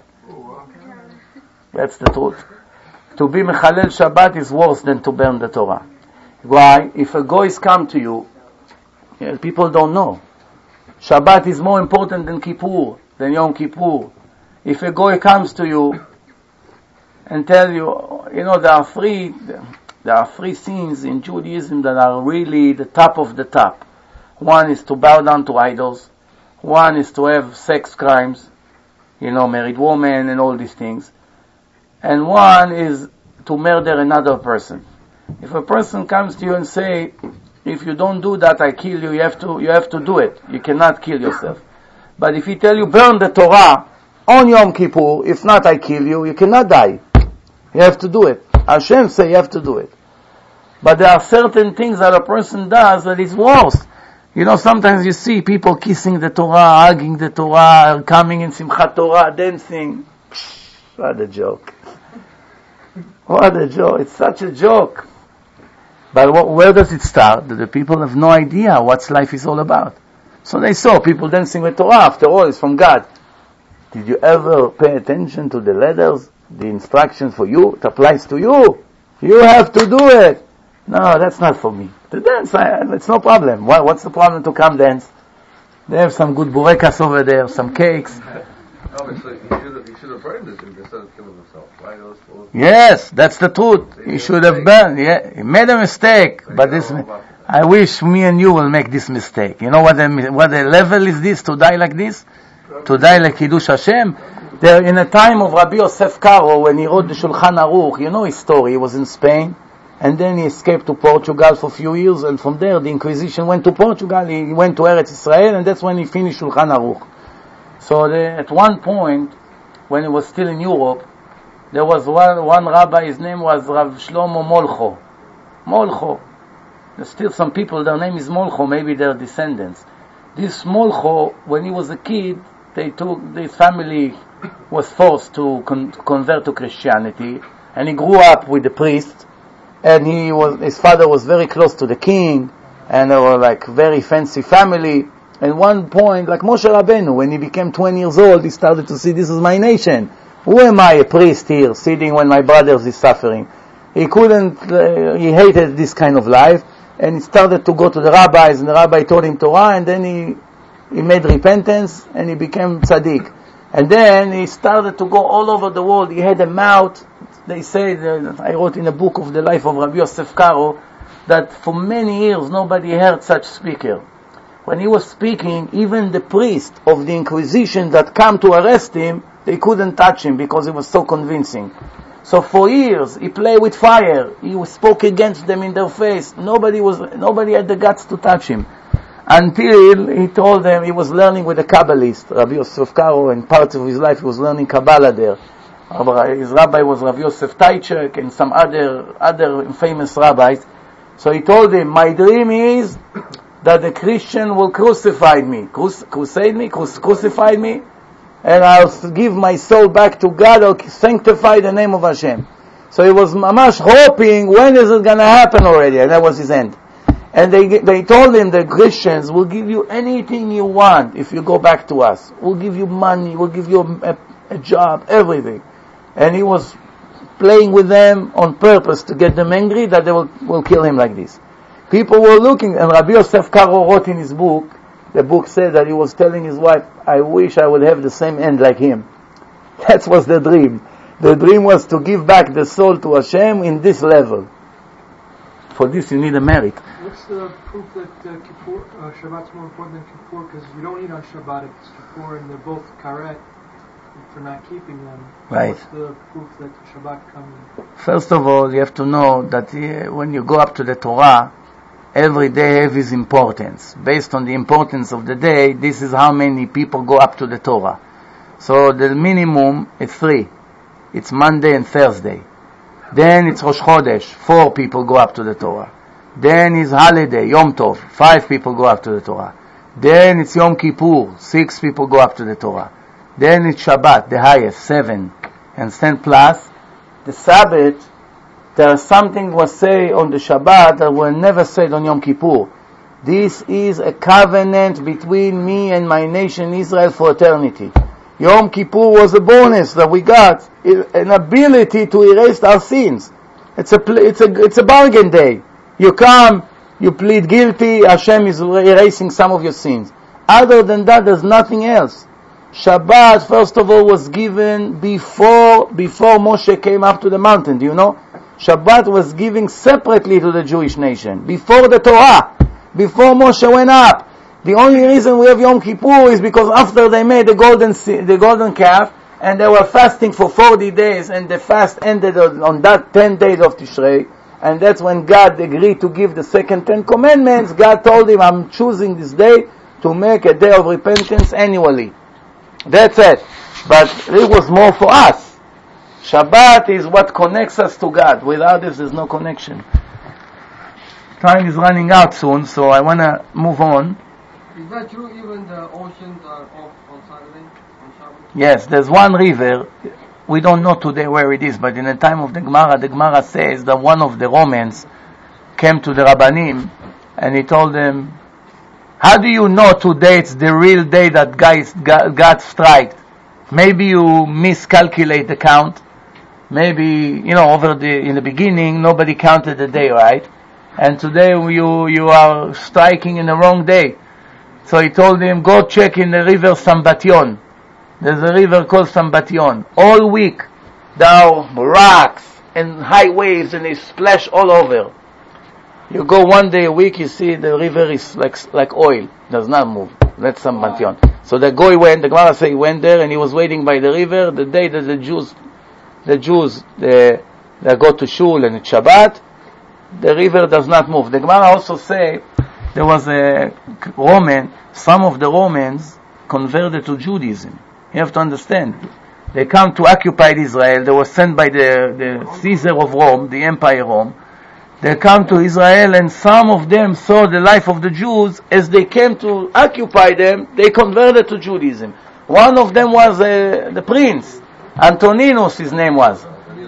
That's the truth. To be Mechalel Shabbat is worse than to burn the Torah. Why? If a goys come to you, people don't know. Shabbat is more important than Kippur, than Yom Kippur. If a goy comes to you and tell you, there are three sins in Judaism that are really the top of the top. One is to bow down to idols. One is to have sex crimes, married woman and all these things. And one is to murder another person. If a person comes to you and say, if you don't do that, I kill you, you have to do it. You cannot kill yourself. But if he tell you burn the Torah on Yom Kippur, if not I kill you, you cannot die. You have to do it. Hashem say you have to do it. But there are certain things that a person does that is worse. Sometimes you see people kissing the Torah, hugging the Torah, coming in Simchat Torah, dancing. What a joke. What a joke. It's such a joke. But where does it start? The people have no idea what life is all about. So they saw people dancing with Torah. After all, it's from God. Did you ever pay attention to the letters, the instructions for you? It applies to you. You have to do it. No, that's not for me. To dance, it's no problem. What's the problem to come dance? They have some good burekas over there, some cakes. Obviously, he should have burned it instead of killing himself. Right? Yes, that's the truth. He should have burned. Yeah, he made a mistake, but I wish me and you will make this mistake. You know what the level is this, to die like this? To die like Kiddush Hashem? There, in a time of Rabbi Yosef Karo, when he wrote the Shulchan Aruch, you know his story, he was in Spain, and then he escaped to Portugal for a few years, and from there the Inquisition went to Portugal, he went to Eretz Israel, and that's when he finished Shulchan Aruch. So at one point, when he was still in Europe, there was one rabbi, his name was Rav Shlomo Molcho. Molcho. There's still some people, their name is Molcho, maybe they're descendants. This Molcho, when he was a kid, his family was forced to convert to Christianity, and he grew up with the priest, and his father was very close to the king, and they were like very fancy family. At one point, like Moshe Rabbeinu, when he became 20 years old, he started to see, this is my nation. Who am I, a priest here, sitting when my brothers is suffering? He hated this kind of life, and he started to go to the rabbis, and the rabbi taught him Torah, and then he made repentance, and he became tzaddik. And then he started to go all over the world. He had a mouth. They say, I wrote in a book of the life of Rabbi Yosef Karo, that for many years nobody heard such speaker. When he was speaking, even the priest of the Inquisition that come to arrest him, they couldn't touch him because he was so convincing. So for years, he played with fire. He spoke against them in their face. Nobody had the guts to touch him. Until he told them he was learning with a Kabbalist, Rabbi Yosef Karo, and part of his life he was learning Kabbalah there. His rabbi was Rabbi Yosef Taichek and some other famous rabbis. So he told him, my dream is that the Christian will crucify me, crucify me, and I'll give my soul back to God, I'll sanctify the name of Hashem. So he was mamash hoping, when is it going to happen already? And that was his end. And they told him, the Christians will give you anything you want if you go back to us. We'll give you money, we'll give you a job, everything. And he was playing with them on purpose to get them angry that they will kill him like this. People were looking, and Rabbi Yosef Karo wrote in his book, the book said that he was telling his wife, I wish I would have the same end like him. That was the dream. The dream was to give back the soul to Hashem in this level. For this you need a merit. What's the proof that Shabbat's more important than Kippur? Because you don't eat on Shabbat, it's Kippur, and they're both karet for not keeping them. Right. What's the proof that Shabbat comes? First of all, you have to know that when you go up to the Torah, every day have its importance. Based on the importance of the day, this is how many people go up to the Torah. So the minimum is 3. It's Monday and Thursday. Then it's Rosh Chodesh, 4 people go up to the Torah. Then it's holiday, Yom Tov, 5 people go up to the Torah. Then it's Yom Kippur, 6 people go up to the Torah. Then it's Shabbat, the highest, 7. And then plus, the Sabbath, there is something was said on the Shabbat that was never said on Yom Kippur. This is a covenant between me and my nation Israel for eternity. Yom Kippur was a bonus that we got, an ability to erase our sins. It's a bargain day. You come, you plead guilty, Hashem is erasing some of your sins. Other than that, there's nothing else. Shabbat, first of all, was given before Moshe came up to the mountain. Do you know? Shabbat was given separately to the Jewish nation, before the Torah, before Moshe went up. The only reason we have Yom Kippur is because after they made the golden calf, and they were fasting for 40 days, and the fast ended on that 10 days of Tishrei, and that's when God agreed to give the second 10 commandments. God told him, I'm choosing this day to make a day of repentance annually. That's it. But it was more for us. Shabbat is what connects us to God. Without this, there's no connection. Time is running out soon, so I want to move on. Is that true? Even the oceans are off on Saturday, on Shabbat? Yes, there's one river. We don't know today where it is, but in the time of the Gemara says that one of the Romans came to the Rabbanim and he told them, how do you know today it's the real day that God striked? Maybe you miscalculate the count. Maybe, in the beginning, nobody counted the day, right? And today you are striking in the wrong day. So he told him, go check in the river Sambation. There's a river called Sambation. All week, there are rocks and high waves and they splash all over. You go one day a week, you see the river is like oil. Does not move. That's Sambation. So the Gemara says he went there and he was waiting by the river the day that the Jews they go to shul and it's Shabbat. The river does not move. The Gemara also say there was a Roman, some of the Romans converted to Judaism. You have to understand. They come to occupy Israel. They were sent by the Caesar of Rome, the Empire Rome. They come to Israel and some of them saw the life of the Jews. As they came to occupy them, they converted to Judaism. One of them was the prince. Antoninus, his name was.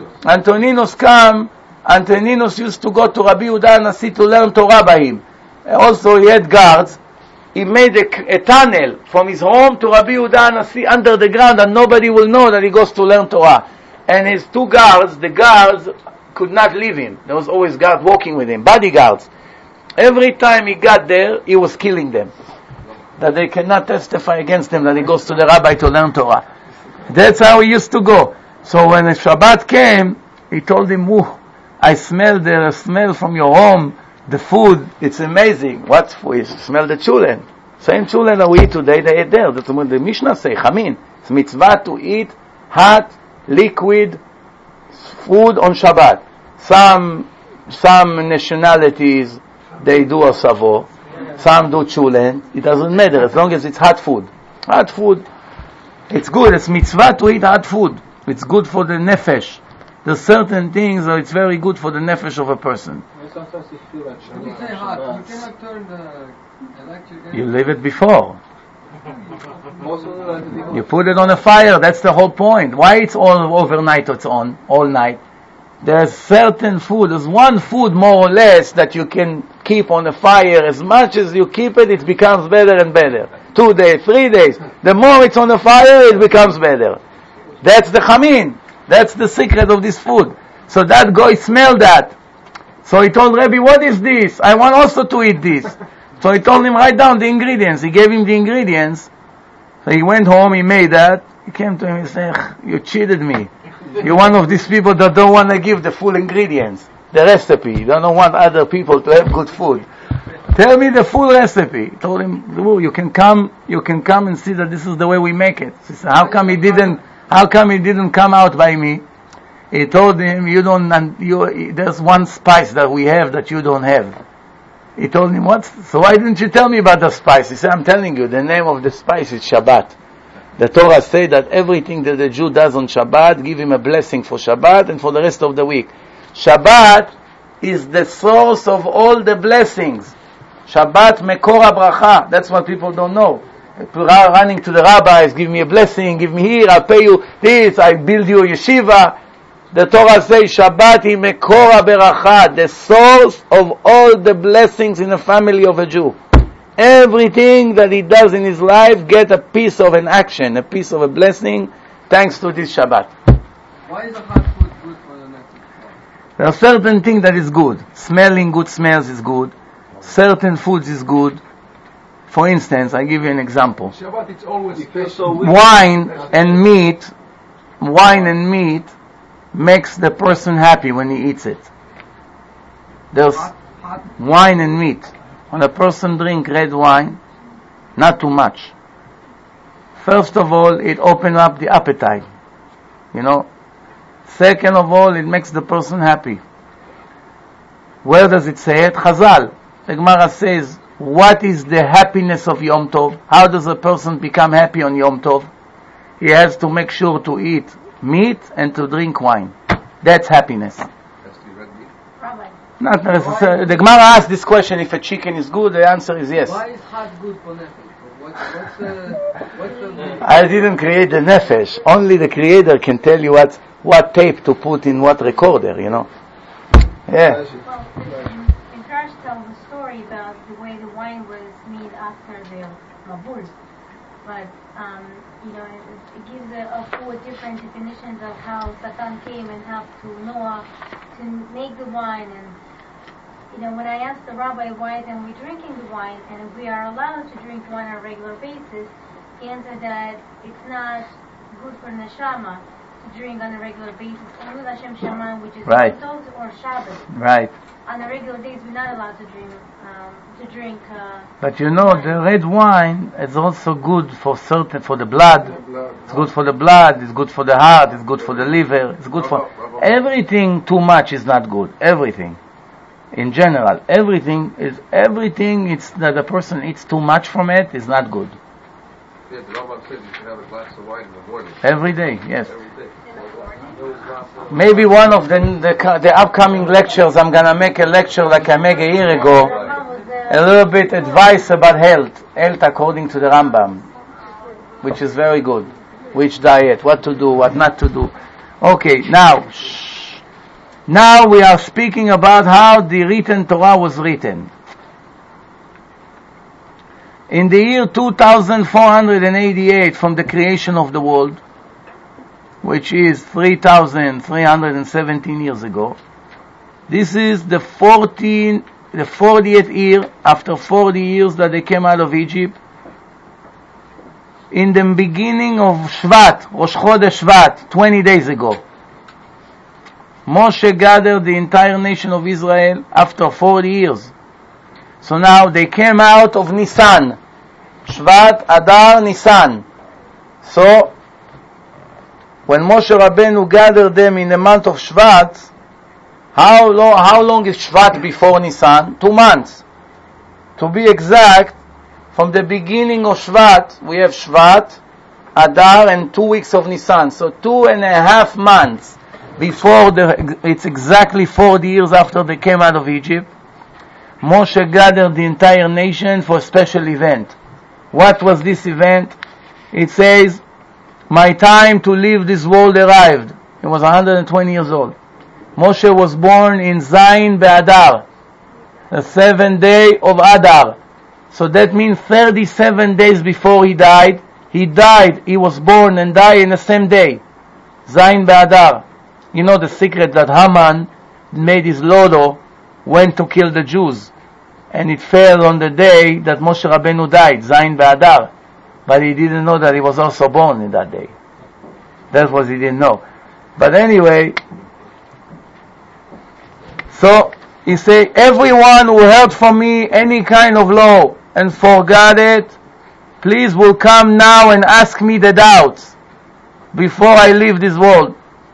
Antoninus used to go to Rabbi Yehuda Hanassi to learn Torah by him. Also he had guards. He made a tunnel from his home to Rabbi Yehuda Hanassi under the ground and nobody will know that he goes to learn Torah. And his two guards, the guards could not leave him. There was always guards walking with him, bodyguards. Every time he got there, he was killing them. That they cannot testify against him that he goes to the rabbi to learn Torah. That's how he used to go. So when the Shabbat came, he told him, I smell the smell from your home, the food, it's amazing. What food? Smell the chulen. Same chulen that we eat today, they ate there. That's what the Mishnah say, chamin. It's mitzvah to eat hot, liquid food on Shabbat. Some nationalities, they do a savo. Some do chulen. It doesn't matter as long as it's hot food. Hot food, it's good. It's mitzvah to eat hot food. It's good for the nefesh. There's certain things that it's very good for the nefesh of a person. When you say hot, you cannot turn the electric. You leave it before. You put it on a fire. That's the whole point. Why it's all overnight? It's on all night. There's certain food. There's one food more or less that you can keep on the fire. As much as you keep it, it becomes better and better. 2 days, 3 days. The more it's on the fire, it becomes better. That's the chamin. That's the secret of this food. So that guy smelled that. So he told Rebbe, what is this? I want also to eat this. So he told him, write down the ingredients. He gave him the ingredients. So he went home, he made that. He came to him and said, you cheated me. You're one of these people that don't want to give the full ingredients, the recipe. You don't want other people to have good food. Tell me the full recipe. He told him, you can come and see that this is the way we make it. He said, how come he didn't come out by me? He told him, there's one spice that we have that you don't have. He told him, what? So why didn't you tell me about the spice? He said, I'm telling you, the name of the spice is Shabbat. The Torah says that everything that the Jew does on Shabbat, give him a blessing for Shabbat and for the rest of the week. Shabbat is the source of all the blessings. Shabbat Mekor HaBracha. That's what people don't know. People are running to the rabbis, give me a blessing, give me here, I'll pay you this, I build you a yeshiva. The Torah says Shabbat is Mekor HaBeracha, the source of all the blessings in the family of a Jew. Everything that he does in his life get a piece of an action, a piece of a blessing, thanks to this Shabbat. Why is the hot food good for the next day? There are certain things that is good. Smelling good smells is good. Certain foods is good. For instance, I give you an example. Shabbat, it's always Wine and meat makes the person happy when he eats it. There's wine and meat. When a person drinks red wine, not too much. First of all, it opens up the appetite. Second of all, it makes the person happy. Where does it say it? Chazal. The Gemara says, what is the happiness of Yom Tov? How does a person become happy on Yom Tov? He has to make sure to eat meat and to drink wine. That's happiness. Has to be red meat. Rabbi. Not necessarily. The Gemara asked this question, if a chicken is good, the answer is yes. Why is hot good for nefesh? What's the I didn't create the nefesh. Only the creator can tell you what tape to put in what recorder, you know. Yeah. Well, in Trash tells the story about the way the wine was made after the Mabul. But, it gives four different definitions of how Satan came and helped to Noah to make the wine. And, when I asked the rabbi why then we're drinking the wine, and if we are allowed to drink wine on a regular basis, he answered that it's not good for neshama to drink on a regular basis. Only Hashem Shaman, which is Right. or Shabbos. Right. On a regular days, we're not allowed to drink. But the red wine is also good for the blood. It's good for the blood, it's good for the heart, it's good for the liver, it's good for everything. Too much is not good. Everything. In general, everything it's that the person eats too much from it is not good. Yeah, the Rambam says you should have a glass of wine in the morning. Every day, yes. Every day. Maybe one of the upcoming lectures, I'm gonna make a lecture like I made a year ago, a little bit advice about health according to the Rambam, which is very good. Which diet, what to do, what not to do. Okay, now we are speaking about how the written Torah was written. In the year 2488 from the creation of the world, which is 3,317 years ago. This is the 40th year after 40 years that they came out of Egypt. In the beginning of Shvat, Rosh Chodesh Shvat, 20 days ago, Moshe gathered the entire nation of Israel after 40 years. So now they came out of Nisan. Shvat, Adar, Nisan. So, when Moshe Rabbeinu gathered them in the month of Shvat, how long is Shvat before Nisan? 2 months. To be exact, from the beginning of Shvat, we have Shvat, Adar, and 2 weeks of Nisan. So 2.5 months before it's exactly 40 years after they came out of Egypt. Moshe gathered the entire nation for a special event. What was this event? It says, my time to leave this world arrived. He was 120 years old. Moshe was born in Zayin Be'adar, the 7th day of Adar. So that means 37 days before he died. He was born and died in the same day. Zayin Be'adar. You know the secret that Haman made his lodo, went to kill the Jews. And it fell on the day that Moshe Rabbeinu died, Zayin Be'adar. But he didn't know that he was also born in that day. That's what he didn't know. But anyway, so he said, everyone who heard from me any kind of law and forgot it, please will come now and ask me the doubts before I leave this world.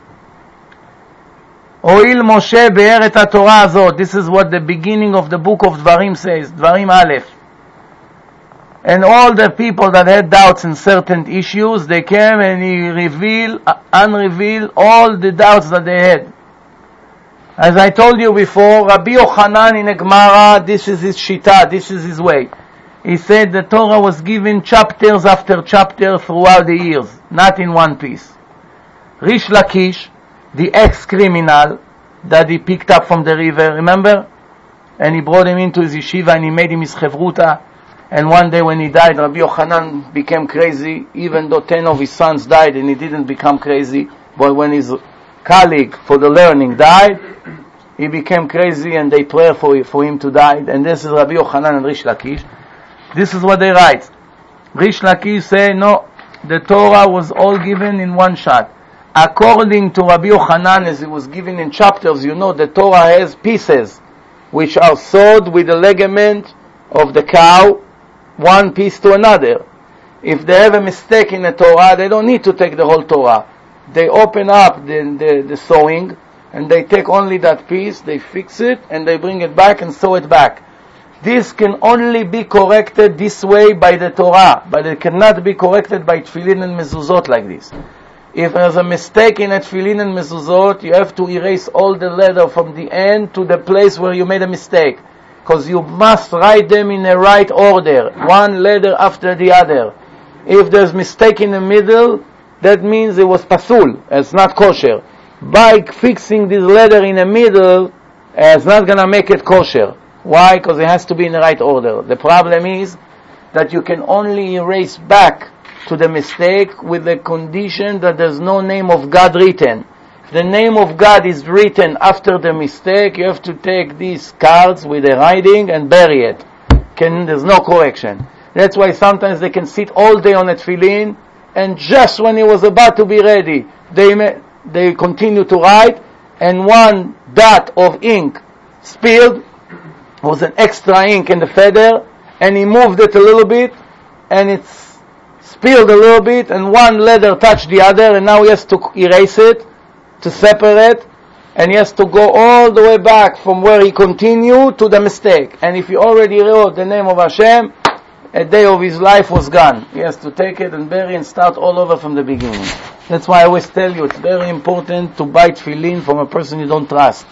Oil Moshe be'er et HaTorah azot. This is what the beginning of the book of Dvarim says, Dvarim Aleph. And all the people that had doubts in certain issues, they came and he unrevealed all the doubts that they had. As I told you before, Rabbi Yochanan in a Gemara, this is his shita, this is his way. He said the Torah was given chapters after chapter throughout the years, not in one piece. Rish Lakish, the ex-criminal that he picked up from the river, remember? And he brought him into his yeshiva and he made him his chevruta. And one day when he died, Rabbi Yochanan became crazy, even though 10 of his sons died and he didn't become crazy. But when his colleague for the learning died, he became crazy and they prayed for him to die. And this is Rabbi Yochanan and Rish Lakish. This is what they write. Rish Lakish say, no, the Torah was all given in one shot. According to Rabbi Yochanan, as it was given in chapters, the Torah has pieces, which are sewed with the ligament of the cow, one piece to another. If they have a mistake in the Torah, they don't need to take the whole Torah. They open up the sewing, and they take only that piece, they fix it, and they bring it back and sew it back. This can only be corrected this way by the Torah, but it cannot be corrected by tefillin and mezuzot like this. If there's a mistake in a tefillin and mezuzot, you have to erase all the letter from the end to the place where you made a mistake. Because you must write them in the right order, one letter after the other. If there's mistake in the middle, that means it was pasul, it's not kosher. By fixing this letter in the middle, it's not going to make it kosher. Why? Because it has to be in the right order. The problem is that you can only erase back to the mistake with the condition that there's no name of God written. If the name of God is written after the mistake, you have to take these cards with the writing and bury it. There's no correction. That's why sometimes they can sit all day on a tefillin, and just when it was about to be ready, they continue to write, and one dot of ink spilled, was an extra ink in the feather, and he moved it a little bit, and it's spilled a little bit, and one letter touched the other, and now he has to erase it, to separate, and he has to go all the way back from where he continued to the mistake. And if he already wrote the name of Hashem, a day of his life was gone. He has to take it and bury and start all over from the beginning. That's why I always tell you, it's very important to buy tefillin from a person you don't trust.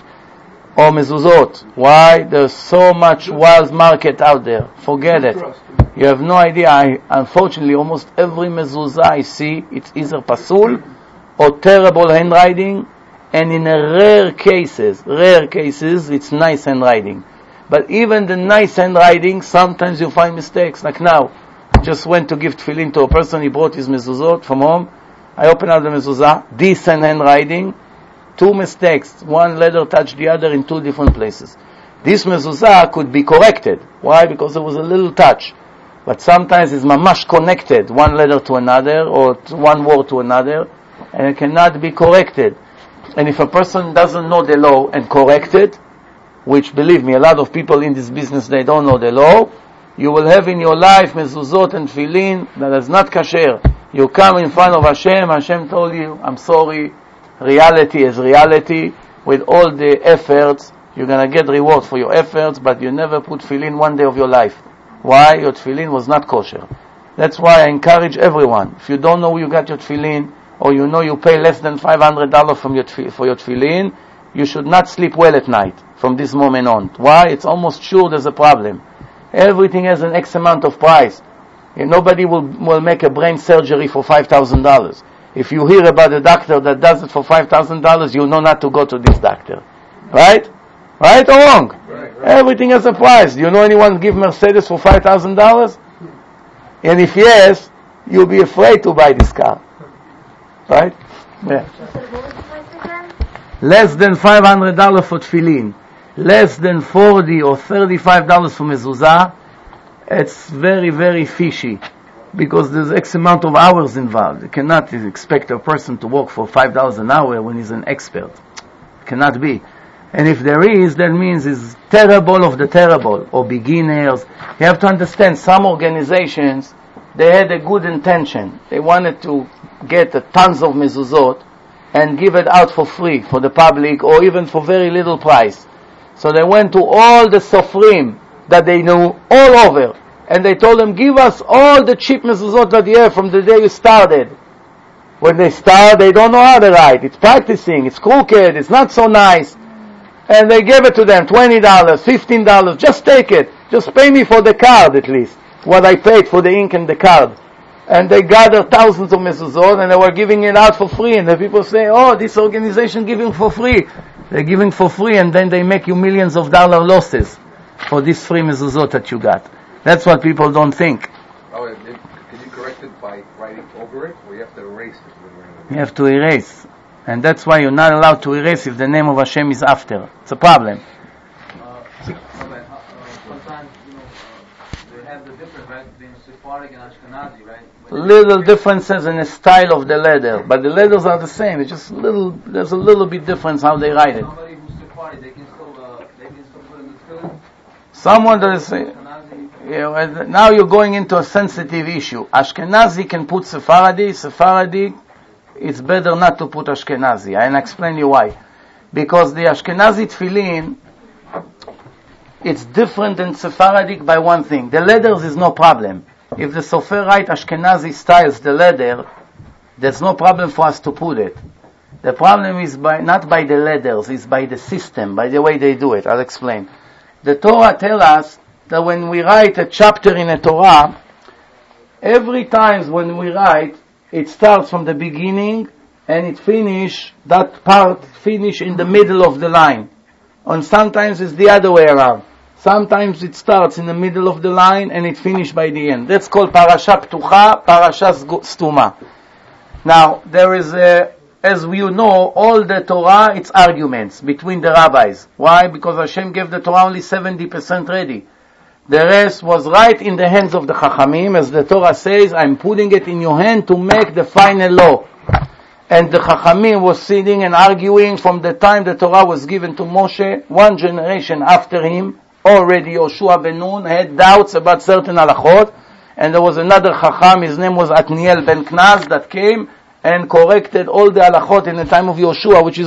Or mezuzot. Why? There's so much wild market out there. Forget it. You have no idea. Unfortunately, almost every mezuzah I see, it's either pasul or terrible handwriting, and in rare cases, it's nice handwriting. But even the nice handwriting, sometimes you find mistakes. Like now, I just went to give tefillin to a person, he brought his mezuzot from home. I opened up the mezuzah, decent handwriting, 2 mistakes. One letter touched the other in 2 different places. This mezuzah could be corrected. Why? Because there was a little touch. But sometimes it's mamash connected, one letter to another, or one word to another, and it cannot be corrected. And if a person doesn't know the law and correct it, which, believe me, a lot of people in this business, they don't know the law, you will have in your life mezuzot and tefillin that is not kasher. You come in front of Hashem, Hashem told you, I'm sorry, reality is reality. With all the efforts, you're going to get reward for your efforts, but you never put tefillin one day of your life. Why? Your tefillin was not kosher. That's why I encourage everyone, if you don't know where you got your tefillin, or you know you pay less than $500 for your tefillin, you should not sleep well at night from this moment on. Why? It's almost sure there's a problem. Everything has an X amount of price. And nobody will make a brain surgery for $5,000. If you hear about a doctor that does it for $5,000, you know not to go to this doctor. Right? Right or wrong? Right. Everything has a price. Do you know anyone give Mercedes for $5,000? And if yes, you'll be afraid to buy this car. Right? Yeah. Less than $500 for tefillin. Less than $40 or $35 for mezuzah. It's very, very fishy. Because there's X amount of hours involved. You cannot expect a person to work for $5 an hour when he's an expert. It cannot be. And if there is, that means it's terrible of the terrible, or beginners. You have to understand, some organizations, they had a good intention. They wanted to get tons of mezuzot and give it out for free for the public, or even for very little price. So they went to all the sofrim that they knew all over, and they told them, give us all the cheap mezuzot that you have from the day you started. When they start, they don't know how to write. It's practicing, it's crooked, it's not so nice. And they gave it to them, $20, $15, just take it. Just pay me for the card at least, what I paid for the ink and the card. And they gathered thousands of mezuzot, and they were giving it out for free. And the people say, oh, this organization giving for free. They're giving for free, and then they make you millions of dollar losses for this free mezuzot that you got. That's what people don't think. Oh, can you correct it by writing over it, or you have to erase it? You have to erase. And that's why you're not allowed to erase if the name of Hashem is after. It's a problem. Sometimes, they have the difference, right, between Sephardic and Ashkenazi, right? Little differences in the style of the letter, but the letters are the same. It's just there's a little bit difference how they write it. Somebody who's Sephardic, they can still put in the tefillin. Someone that is, now you're going into a sensitive issue. Ashkenazi can put Sephardi, it's better not to put Ashkenazi. I'll explain you why. Because the Ashkenazi tefillin, it's different than Sephardic by one thing. The letters is no problem. If the Sofer write Ashkenazi styles the letter, there's no problem for us to put it. The problem is not by the letters, it's by the system, by the way they do it. I'll explain. The Torah tells us that when we write a chapter in a Torah, every time when we write, it starts from the beginning and it that part finish in the middle of the line. And sometimes it's the other way around. Sometimes it starts in the middle of the line and it finishes by the end. That's called Parasha Ptucha, Parasha Stuma. Now, there is as you know, all the Torah, it's arguments between the rabbis. Why? Because Hashem gave the Torah only 70% ready. The rest was right in the hands of the Chachamim, as the Torah says, I'm putting it in your hand to make the final law. And the Chachamim was sitting and arguing from the time the Torah was given to Moshe. One generation after him, already Yoshua ben Nun had doubts about certain halachot, and there was another Chacham, his name was Atniel ben Knaz, that came and corrected all the halachot in the time of Yoshua, which is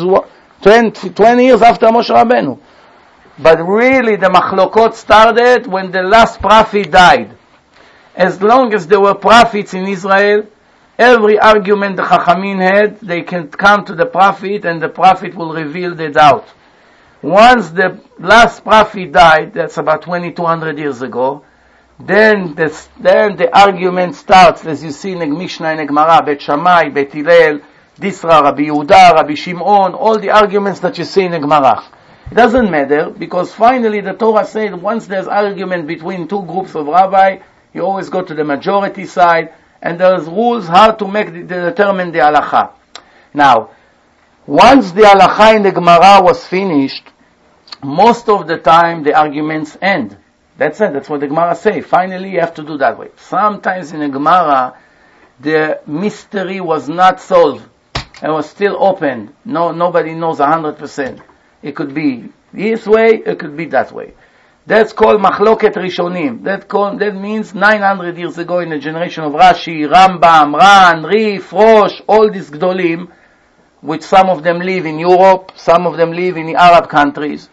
20 years after Moshe Rabbeinu. But really the machlokot started when the last prophet died. As long as there were prophets in Israel, every argument the Chachamim had, they can come to the prophet and the prophet will reveal the doubt. Once the last prophet died, that's about 2200 years ago, then the argument starts, as you see in Mishnah and Gemara, Bet Shammai, Bet Hillel, Disra, Rabbi Yehuda, Rabbi Shimon, all the arguments that you see in Gemara. It doesn't matter, because finally the Torah said once there's argument between two groups of rabbi, you always go to the majority side, and there's rules how to determine the halacha. Now, once the halacha in the Gemara was finished, most of the time the arguments end. That's it. That's what the Gemara say. Finally, you have to do that way. Sometimes in the Gemara, the mystery was not solved. It was still open. Nobody knows 100%. It could be this way, it could be that way. That's called Machloket Rishonim. That means 900 years ago in the generation of Rashi, Rambam, Ran, Rif, Rosh, all these Gdolim, which some of them live in Europe, some of them live in the Arab countries.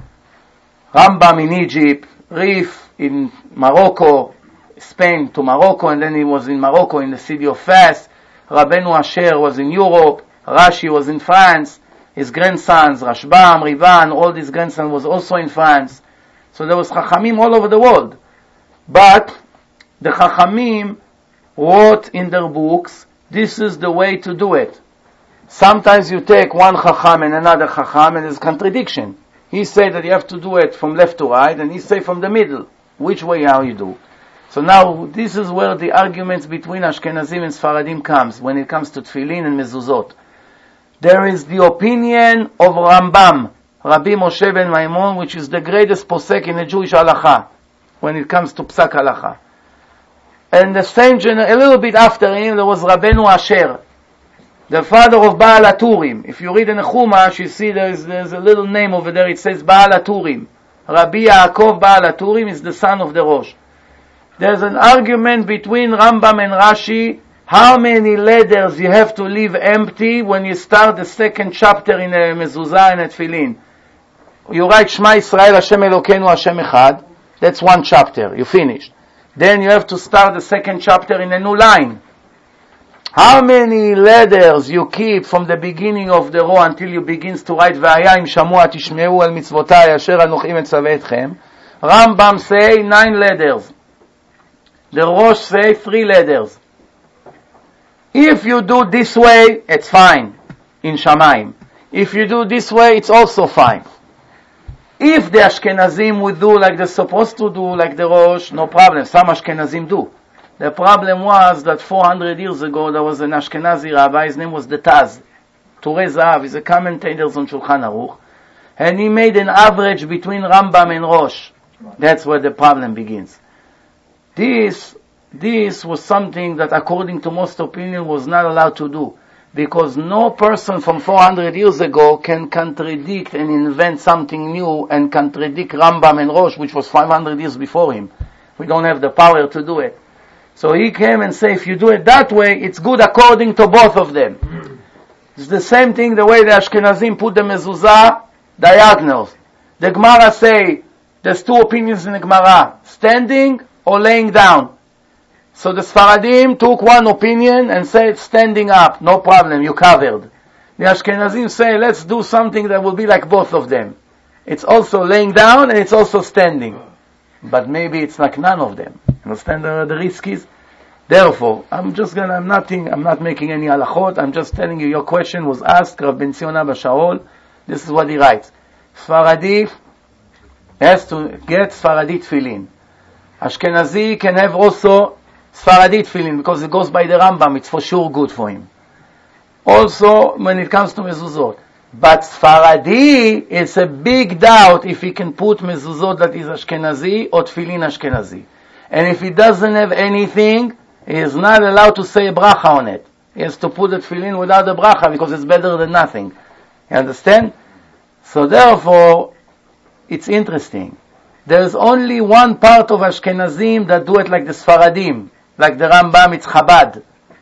Rambam in Egypt, Rif in Morocco, Spain to Morocco, and then he was in Morocco in the city of Fes. Rabbeinu Asher was in Europe, Rashi was in France, his grandsons, Rashbam, Rivan, all these grandsons was also in France. So there was Chachamim all over the world. But the Chachamim wrote in their books, this is the way to do it. Sometimes you take one Chacham and another Chacham and there's contradiction. He say that you have to do it from left to right, and he say from the middle. Which way how you do? So now, this is where the arguments between Ashkenazim and Sfaradim comes, when it comes to Tfilin and Mezuzot. There is the opinion of Rambam, Rabbi Moshe ben Maimon, which is the greatest posek in the Jewish halacha, when it comes to Psak halacha. And the same a little bit after him, there was Rabbeinu Asher, the father of Baal HaTurim. If you read in the Chumash, you see there's a little name over there, it says Baal HaTurim. Rabbi Yaakov Baal HaTurim is the son of the Rosh. There's an argument between Rambam and Rashi, how many letters you have to leave empty when you start the second chapter in a mezuzah and a tefillin. You write Shema Yisrael Hashem Elokeinu Hashem Echad, that's one chapter, you finished. Then you have to start the second chapter in a new line. How many letters you keep from the beginning of the row until you begins to write V'haya im shamua tishmeu el mitzvotai asher anochi metzaveh etchem? Rambam say 9 letters. The Rosh say 3 letters. If you do this way, it's fine in Shamayim. If you do this way, it's also fine. If the Ashkenazim would do like they're supposed to do, like the Rosh, no problem. Some Ashkenazim do. The problem was that 400 years ago there was an Ashkenazi rabbi, his name was the Taz. Turei Zahav, he's a commentator on Shulchan Aruch. And he made an average between Rambam and Rosh. That's where the problem begins. This was something that according to most opinion was not allowed to do. Because no person from 400 years ago can contradict and invent something new and contradict Rambam and Rosh, which was 500 years before him. We don't have the power to do it. So he came and said, if you do it that way, it's good according to both of them. It's the same thing the way the Ashkenazim put the mezuzah diagonals. The Gemara say, There's two opinions in the Gemara, standing or laying down. So the Sfaradim took one opinion and said standing up, no problem, you covered. The Ashkenazim say let's do something that will be like both of them. It's also laying down and it's also standing. But maybe it's like none of them. Understand the risk is? Therefore, I'm not making any halachot, I'm just telling you your question was asked, Rav Ben Zion Abba Shaul. This is what he writes. Sfaradi has to get Sfaradi tefillin. Ashkenazi can have also Sfaradi tefillin because it goes by the Rambam, it's for sure good for him. Also, when it comes to mezuzot. But Sfaradi, it's a big doubt if he can put mezuzot that is Ashkenazi or tefillin Ashkenazi. And if he doesn't have anything, he is not allowed to say a bracha on it. He has to put the tefillin without the bracha because it's better than nothing. You understand? So therefore, it's interesting. There's only one part of Ashkenazim that do it like the Sfaradim. Like the Rambam, it's Chabad.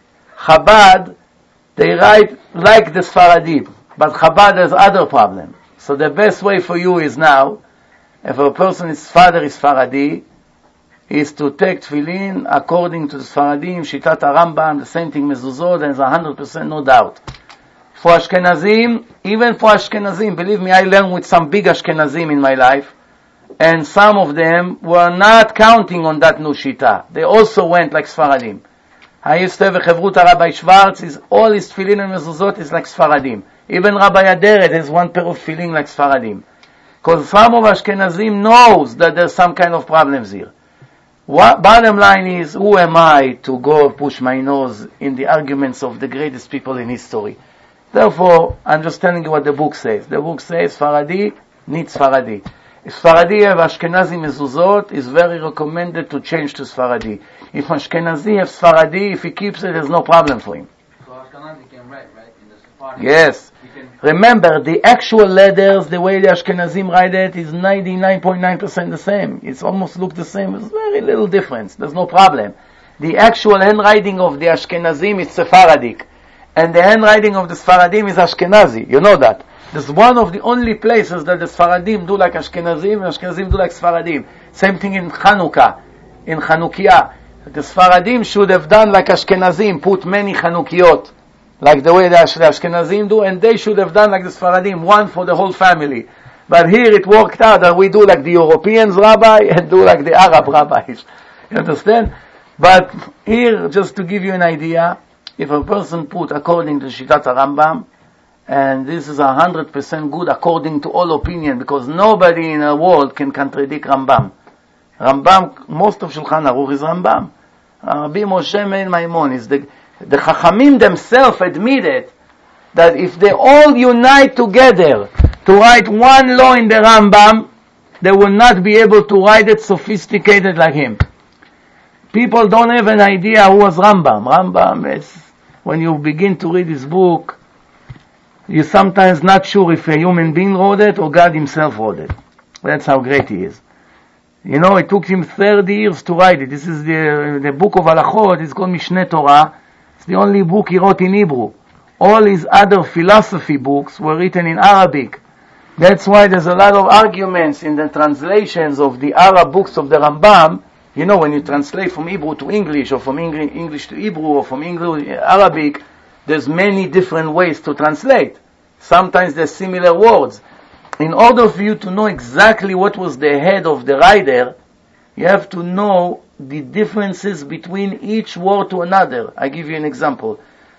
Chabad, they write like the Sfaradim. But Chabad has other problem. So the best way for you is now, if a person's father is Sfaradi, is to take tefillin according to the Sfaradim, Shitat HaRambam, the same thing mezuzot, there's 100% no doubt. For Ashkenazim, even for Ashkenazim, believe me, I learned with some big Ashkenazim in my life, and some of them were not counting on that new Shita. They also went like Sfaradim. I used to have a Chevruta Rabbi Schwartz, all his tefillin and mezuzot is like Sfaradim. Even Rabbi Aderet has one pair of tefillin like Sfaradim. Because some of Ashkenazim knows that there's some kind of problems here. Bottom line is, who am I to go push my nose in the arguments of the greatest people in history? Therefore, I'm just telling you what the book says. The book says, Sfaradi needs Sfaradi. If Sfaradi have Ashkenazi mezuzot, it's very recommended to change to Sfaradi. If Ashkenazi have Sfaradi, if he keeps it, there's no problem for him. So Ashkenazi can write, right? In the Sephardi. Yes. Remember, the actual letters, the way the Ashkenazim write it, is 99.9% the same. It's almost look the same. There's very little difference. There's no problem. The actual handwriting of the Ashkenazim is Sephardic. And the handwriting of the Sfaradim is Ashkenazi. You know that. This is one of the only places that the Sfaradim do like Ashkenazim and Ashkenazim do like Sfaradim. Same thing in Chanukah, in Chanukiah. The Sfaradim should have done like Ashkenazim, put many Chanukiyot, like the way the Ashkenazim do, and they should have done like the Sfaradim, one for the whole family. But here it worked out that we do like the Europeans rabbi and do like the Arab rabbis. You understand? But here, just to give you an idea, if a person put according to Shitat HaRambam, and this is 100% good according to all opinion, because nobody in the world can contradict Rambam. Rambam, most of Shulchan Aruch is Rambam. Rabbi Moshe Meir Maimon is the Chachamim themselves admitted that if they all unite together to write one law in the Rambam, they will not be able to write it sophisticated like him. People don't have an idea who was Rambam. Rambam is, when you begin to read his book, you're sometimes not sure if a human being wrote it or God himself wrote it. That's how great he is. You know, it took him 30 years to write it. This is the book of Halachot. It's called Mishneh Torah. It's the only book he wrote in Hebrew. All his other philosophy books were written in Arabic. That's why there's a lot of arguments in the translations of the Arab books of the Rambam. You know, when you translate from Hebrew to English, or from English to Hebrew, or from English to Arabic, there's many different ways to translate. Sometimes there's similar words. In order for you to know exactly what was the head of the writer, you have to know the differences between each word to another. I give you an example.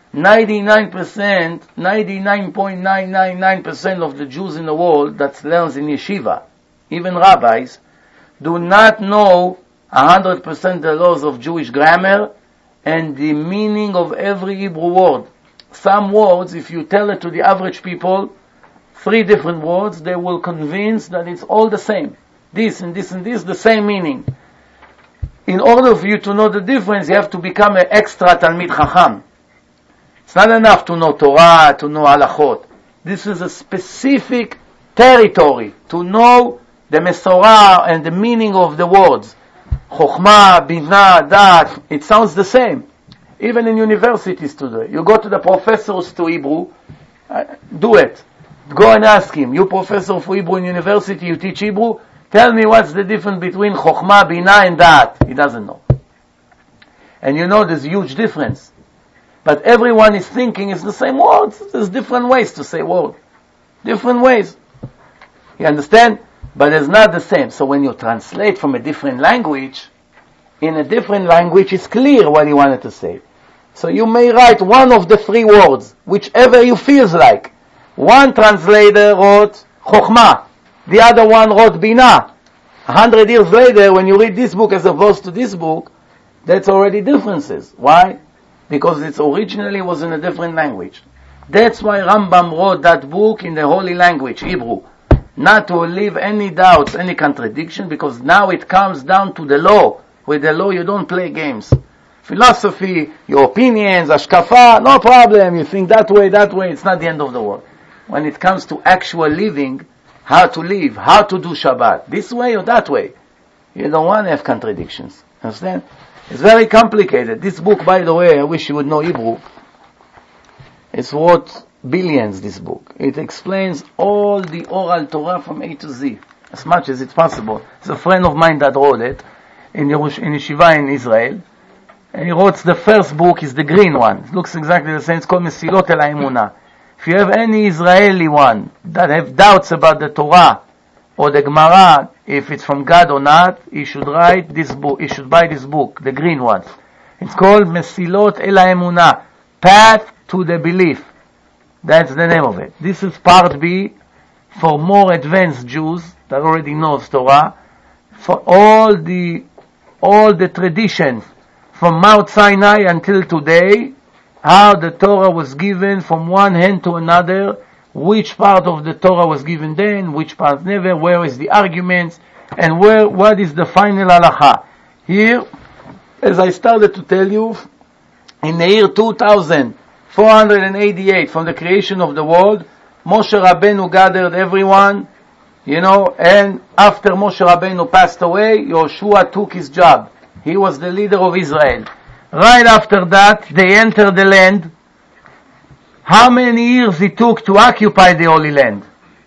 99.999% of the Jews in the world that learns in yeshiva, even rabbis, do not know 100% the laws of Jewish grammar and the meaning of every Hebrew word. Some words, if you tell it to the average people, 3 different words, they will convince that it's all the same. This and this and this, the same meaning. In order for you to know the difference, you have to become an extra Talmid Chacham. It's not enough to know Torah, to know Halachot. This is a specific territory to know the Mesorah and the meaning of the words. Chokhmah, Binah, Dat, it sounds the same. Even in universities today. You go to the professors to Hebrew, do it. Go and ask him, you professor for Hebrew in university, you teach Hebrew, Tell me what's the difference between Chokhmah, Binah, and Da'at. He doesn't know. And you know there's a huge difference. But everyone is thinking it's the same words. There's different ways to say word. Different ways. You understand? But it's not the same. So when you translate from a different language, in a different language it's clear what he wanted to say. So you may write one of the three words, whichever you feels like. One translator wrote Chokhmah. The other one wrote Binah. 100 years later, when you read this book as opposed to this book, that's already differences. Why? Because it originally was in a different language. That's why Rambam wrote that book in the holy language, Hebrew. Not to leave any doubts, any contradiction, because now it comes down to the law. With the law you don't play games. Philosophy, your opinions, ashkafa, no problem. You think that way, it's not the end of the world. When it comes to actual living, how to live, how to do Shabbat, this way or that way, you don't want to have contradictions. Understand? It's very complicated. This book, by the way, I wish you would know Hebrew. It's worth billions, this book. It explains all the oral Torah from A to Z, as much as it's possible. It's a friend of mine that wrote it in Yeshiva in Israel. And he wrote the first book, is the green one. It looks exactly the same. It's called Mesilot El HaEmunah. If you have any Israeli one that have doubts about the Torah or the Gemara, if it's from God or not, he should write this book. He should buy this book, the green one. It's called Mesilot El HaEmunah, Path to the Belief. That's the name of it. This is part B for more advanced Jews that already knows Torah. For all the traditions from Mount Sinai until today, how the Torah was given from one hand to another, which part of the Torah was given then, which part never, where is the arguments, and what is the final halacha. Here, as I started to tell you, in the year 2488 from the creation of the world, Moshe Rabbeinu gathered everyone, and after Moshe Rabbeinu passed away, Yoshua took his job. He was the leader of Israel. Right after that, they entered the land. How many years it took to occupy the Holy Land?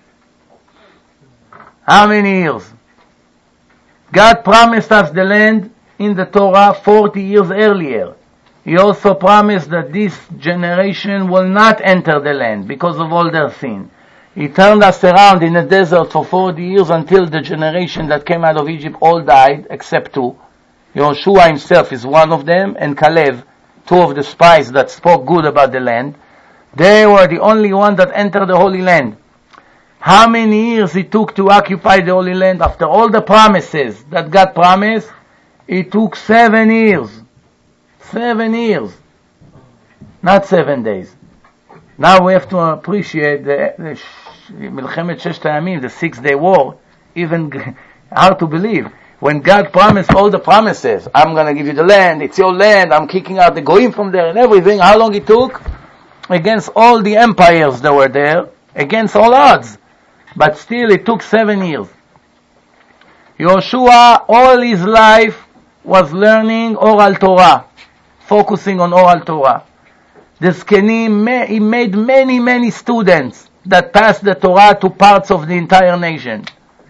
How many years? God promised us the land in the Torah 40 years earlier. He also promised that this generation will not enter the land because of all their sin. He turned us around in the desert for 40 years until the generation that came out of Egypt all died, except two. Yoshua himself is one of them, and Caleb, two of the spies that spoke good about the land. They were the only one that entered the Holy Land. How many years it took to occupy the Holy Land after all the promises that God promised? It took 7 years. 7 years. Not 7 days. Now we have to appreciate the Milchemet Sheshet Hayamim, the 6-day war, even how to believe. When God promised all the promises, I'm going to give you the land, it's your land, I'm kicking out the Goyim from there and everything, how long it took? Against all the empires that were there, against all odds. But still it took 7 years. Yoshua, all his life, was learning oral Torah, focusing on oral Torah. The Zkenim, he made many students that passed the Torah to parts of the entire nation.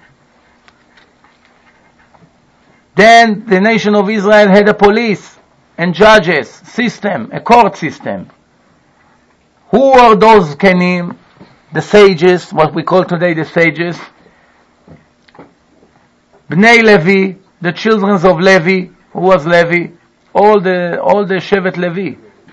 Then the nation of Israel had a police and judges system, a court system. Who are those Zkenim? The sages, what we call today the sages. Bnei Levi, the children of Levi. Who was Levi? All the Shevet Levi.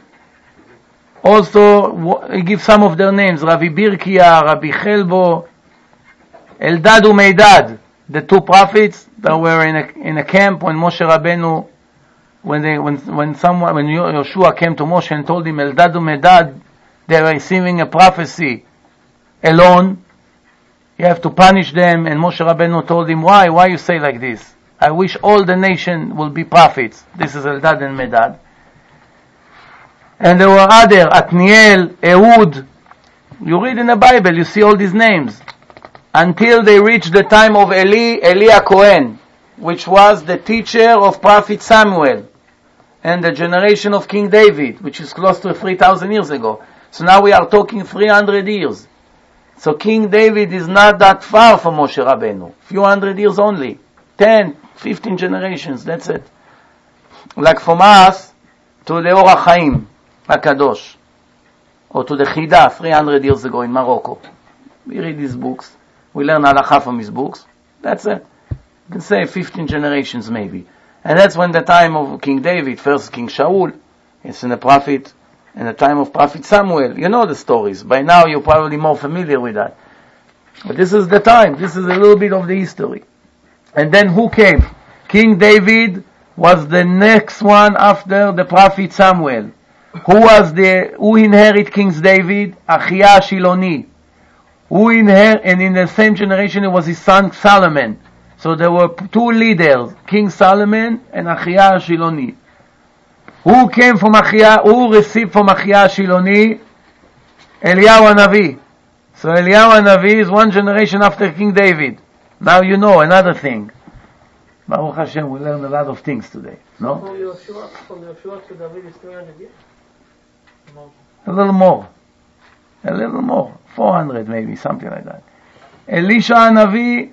Also, he gives some of their names. Rabbi Birkia, Rabbi Chelbo, Eldad Umeidad, the two prophets that were in a camp when Moshe Rabbeinu, when Yoshua came to Moshe and told him Eldad Umeidad, they were receiving a prophecy alone. You have to punish them. And Moshe Rabbeinu told him, why you say like this? I wish all the nation will be prophets. This is Eldad and Medad. And there were other, Atniel, Ehud. You read in the Bible, you see all these names. Until they reached the time of Eli HaKohen, which was the teacher of Prophet Samuel, and the generation of King David, which is close to 3,000 years ago. So now we are talking 300 years. So King David is not that far from Moshe Rabbeinu. Few hundred years only. 10, 15 generations, that's it. Like from us to the Or HaChaim, HaKadosh, or to the Chida 300 years ago in Morocco. We read his books. We learn halakha from his books. That's it. You can say 15 generations maybe. And that's when the time of King David, first King Shaul, it's in the prophet, in the time of Prophet Samuel. You know the stories. By now you're probably more familiar with that. But this is the time. This is a little bit of the history. And then who came? King David was the next one after the prophet Samuel. Who inherited King David? Achia Shiloni. And in the same generation it was his son Solomon. So there were two leaders, King Solomon and Achia Shiloni. Who received from Achia Shiloni? Eliyahu Hanavi. So Eliyahu Hanavi is one generation after King David. Now you know another thing. Baruch Hashem, we learn a lot of things today. No? From Yoshua to David is 300 years? A little more. 400 maybe, something like that. Elisha Hanavi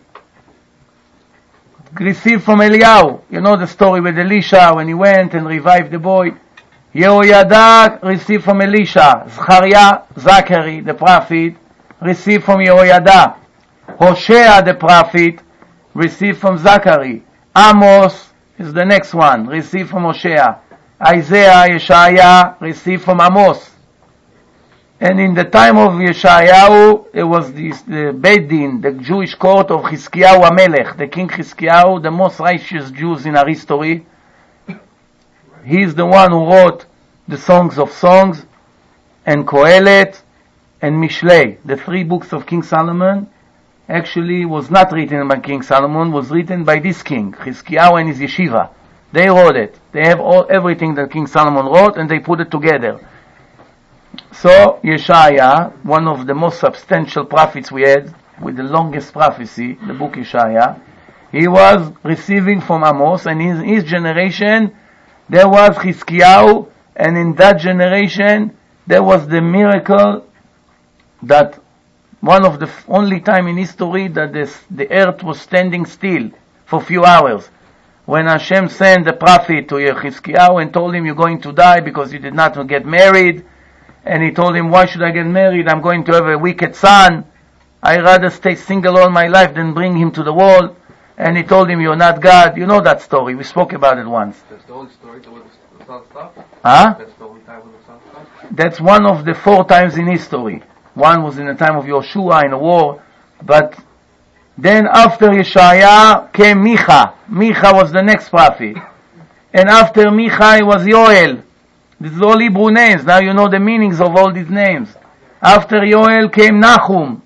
received from Eliyahu. You know the story with Elisha when he went and revived the boy. Yehoiada received from Elisha. Zachary, the prophet, received from Yehoiada. Hosea, the prophet, received from Zachary. Amos is the next one, received from Hosea. Isaiah, Yeshaya, received from Amos. And in the time of Yeshayahu, it was the Beit Din, the Jewish court of Chizkiyahu HaMelech, the King Chizkiyahu, the most righteous Jews in our history. He's the one who wrote the Songs of Songs, and Kohelet, and Mishlei. The three books of King Solomon actually was not written by King Solomon, was written by this king, Chizkiyahu and his yeshiva. They wrote it. They have everything that King Solomon wrote, and they put it together. So, Yeshaya, one of the most substantial prophets we had, with the longest prophecy, the book Yeshaya, he was receiving from Amos, and in his generation, there was Chizkiyahu, and in that generation, there was the miracle that one of the only time in history that the earth was standing still for a few hours. When Hashem sent the prophet to Chizkiyahu and told him, you're going to die because you did not get married. And he told him, why should I get married? I'm going to have a wicked son. I'd rather stay single all my life than bring him to the world. And he told him, you're not God. You know that story. We spoke about it once. That's the only story that the sun stopped? Huh? That's the only time when the sun stopped? That's one of the 4 times in history. One was in the time of Yoshua in a war. But then after Yeshaya came Micha. Micha was the next prophet. And after Micha it was Yoel. These are all Hebrew names. Now you know the meanings of all these names. After Yoel came Nahum.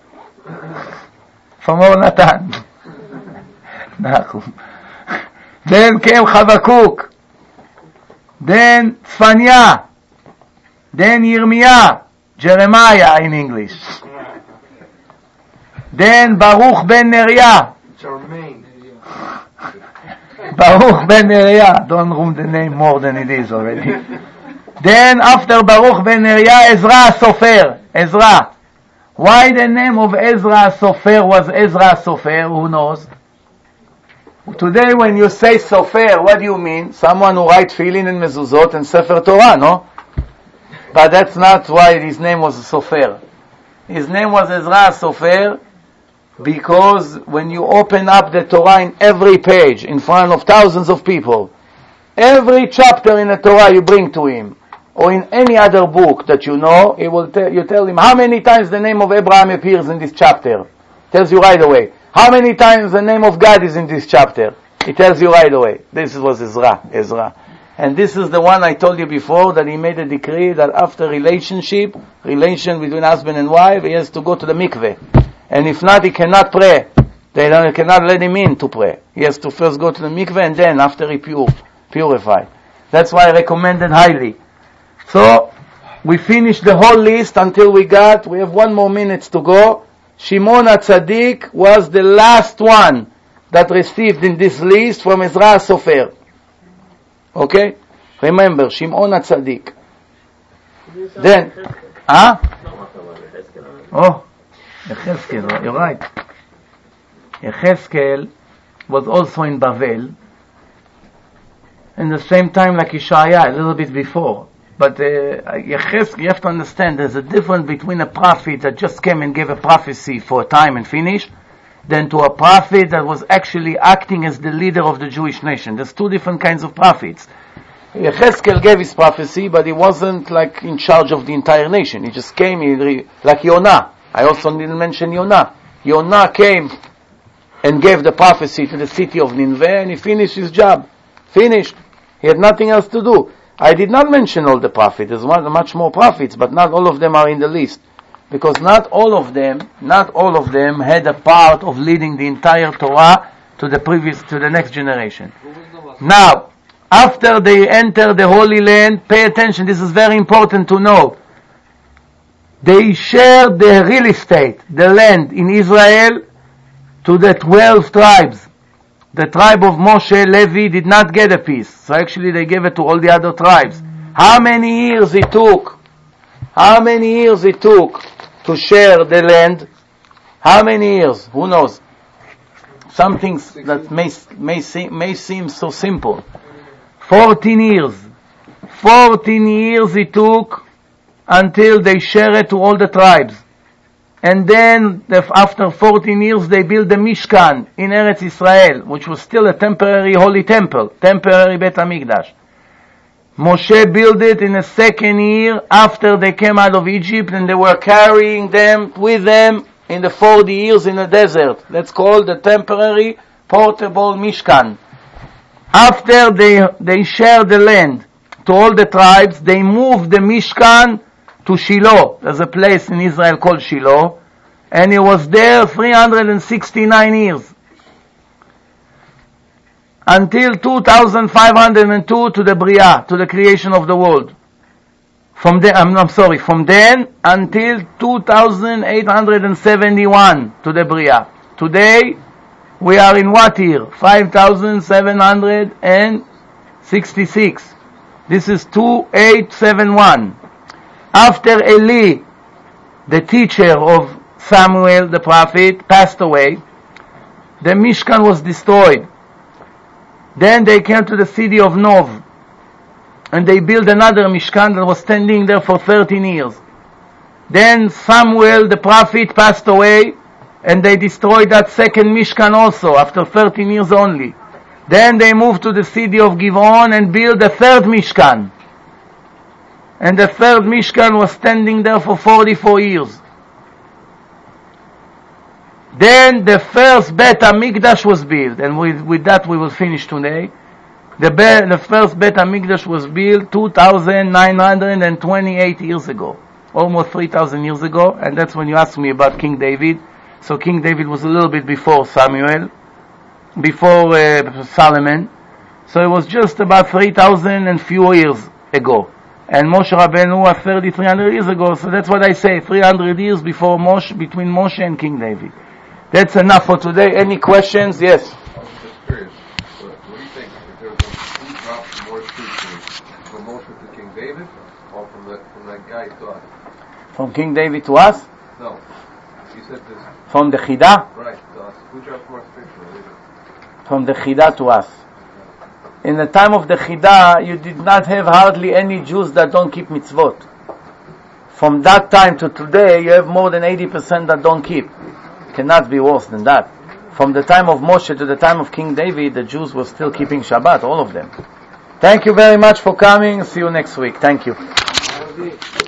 From Or Natan. Nahum. Then came Chavakuk. Then Tzfanya. Then Yirmiyah. Jeremiah in English. Then Baruch ben Neriah. Jermaine. Baruch ben Neriah. Don't ruin the name more than it is already. Then after Baruch ben Neriah, Ezra Sofer. Ezra. Why the name of Ezra Sofer was Ezra Sofer? Who knows? Today when you say Sofer, what do you mean? Someone who writes Tefillin and Mezuzot and Sefer Torah, no? But that's not why his name was Sofer. His name was Ezra Sofer because when you open up the Torah in every page in front of thousands of people, every chapter in the Torah you bring to him, or in any other book that you know, you tell him how many times the name of Abraham appears in this chapter. Tells you right away. How many times the name of God is in this chapter? It tells you right away. This was Ezra. And this is the one I told you before, that he made a decree that after relation between husband and wife, he has to go to the mikveh. And if not, he cannot pray. They cannot let him in to pray. He has to first go to the mikveh and then after he purify. That's why I recommended highly. So, we finished the whole list until we have 1 more minute to go. Shimon HaTzadik was the last one that received in this list from Ezra Sofer. Okay? Remember, Shimon HaTzadik. Then, Yechezkel, you're right. Yechezkel was also in Bavel, in the same time like Ishaya, a little bit before. But Yechezkel, you have to understand, there's a difference between a prophet that just came and gave a prophecy for a time and finished, than to a prophet that was actually acting as the leader of the Jewish nation. There's two different kinds of prophets. Yechezkel gave his prophecy, but he wasn't like in charge of the entire nation. He just came, like Yonah. I also didn't mention Yonah. Yonah came and gave the prophecy to the city of Nineveh, and he finished his job. Finished. He had nothing else to do. I did not mention all the prophets. There's much more prophets, but not all of them are in the list. Because not all of them had a part of leading the entire Torah to the next generation. Now, after they enter the Holy Land, pay attention, this is very important to know. They shared the real estate, the land in Israel, to the 12 tribes. The tribe of Moshe, Levi, did not get a piece. So actually they gave it to all the other tribes. How many years it took? How many years it took to share the land? How many years? Who knows? Some things that may seem so simple. 14 years. 14 years it took until they share it to all the tribes. And then, after 14 years, they built the Mishkan in Eretz Israel, which was still a temporary holy temple, temporary Bet HaMikdash. Moshe built it in the second year after they came out of Egypt, and they were carrying them with them in the 40 years in the desert. That's called the temporary portable Mishkan. After they shared the land to all the tribes, they moved the Mishkan to Shiloh. There's a place in Israel called Shiloh, and it was there 369 years. Until 2502 to the Bria, to the creation of the world. From then until 2871 to the Bria. Today, we are in what year? 5766. This is 2871. After Eli, the teacher of Samuel the prophet, passed away, the Mishkan was destroyed. Then they came to the city of Nov, and they built another Mishkan that was standing there for 13 years. Then Samuel the prophet passed away, and they destroyed that second Mishkan also, after 13 years only. Then they moved to the city of Givon and built the third Mishkan. And the third Mishkan was standing there for 44 years. Then the first Bet HaMikdash was built, and with that we will finish today. The first Bet HaMikdash was built 2,928 years ago, almost 3,000 years ago, and that's when you asked me about King David. So King David was a little bit before Samuel, before Solomon. So it was just about 3,000 and few years ago. And Moshe Rabbeinu was 300 years ago, so that's what I say, 300 years before between Moshe and King David. That's enough for today. Any questions? Yes? I was just curious. What do you think? If there was who dropped more truth from Moshe to King David, or from that guy to us? From King David to us? No. You said this. From the Chidah? Right, to us. Who dropped more scripture? From the Chidah to us. In the time of the Chidah, you did not have hardly any Jews that don't keep mitzvot. From that time to today, you have more than 80% that don't keep. Cannot be worse than that. From the time of Moshe to the time of King David, the Jews were still keeping Shabbat, all of them. Thank you very much for coming. See you next week. Thank you.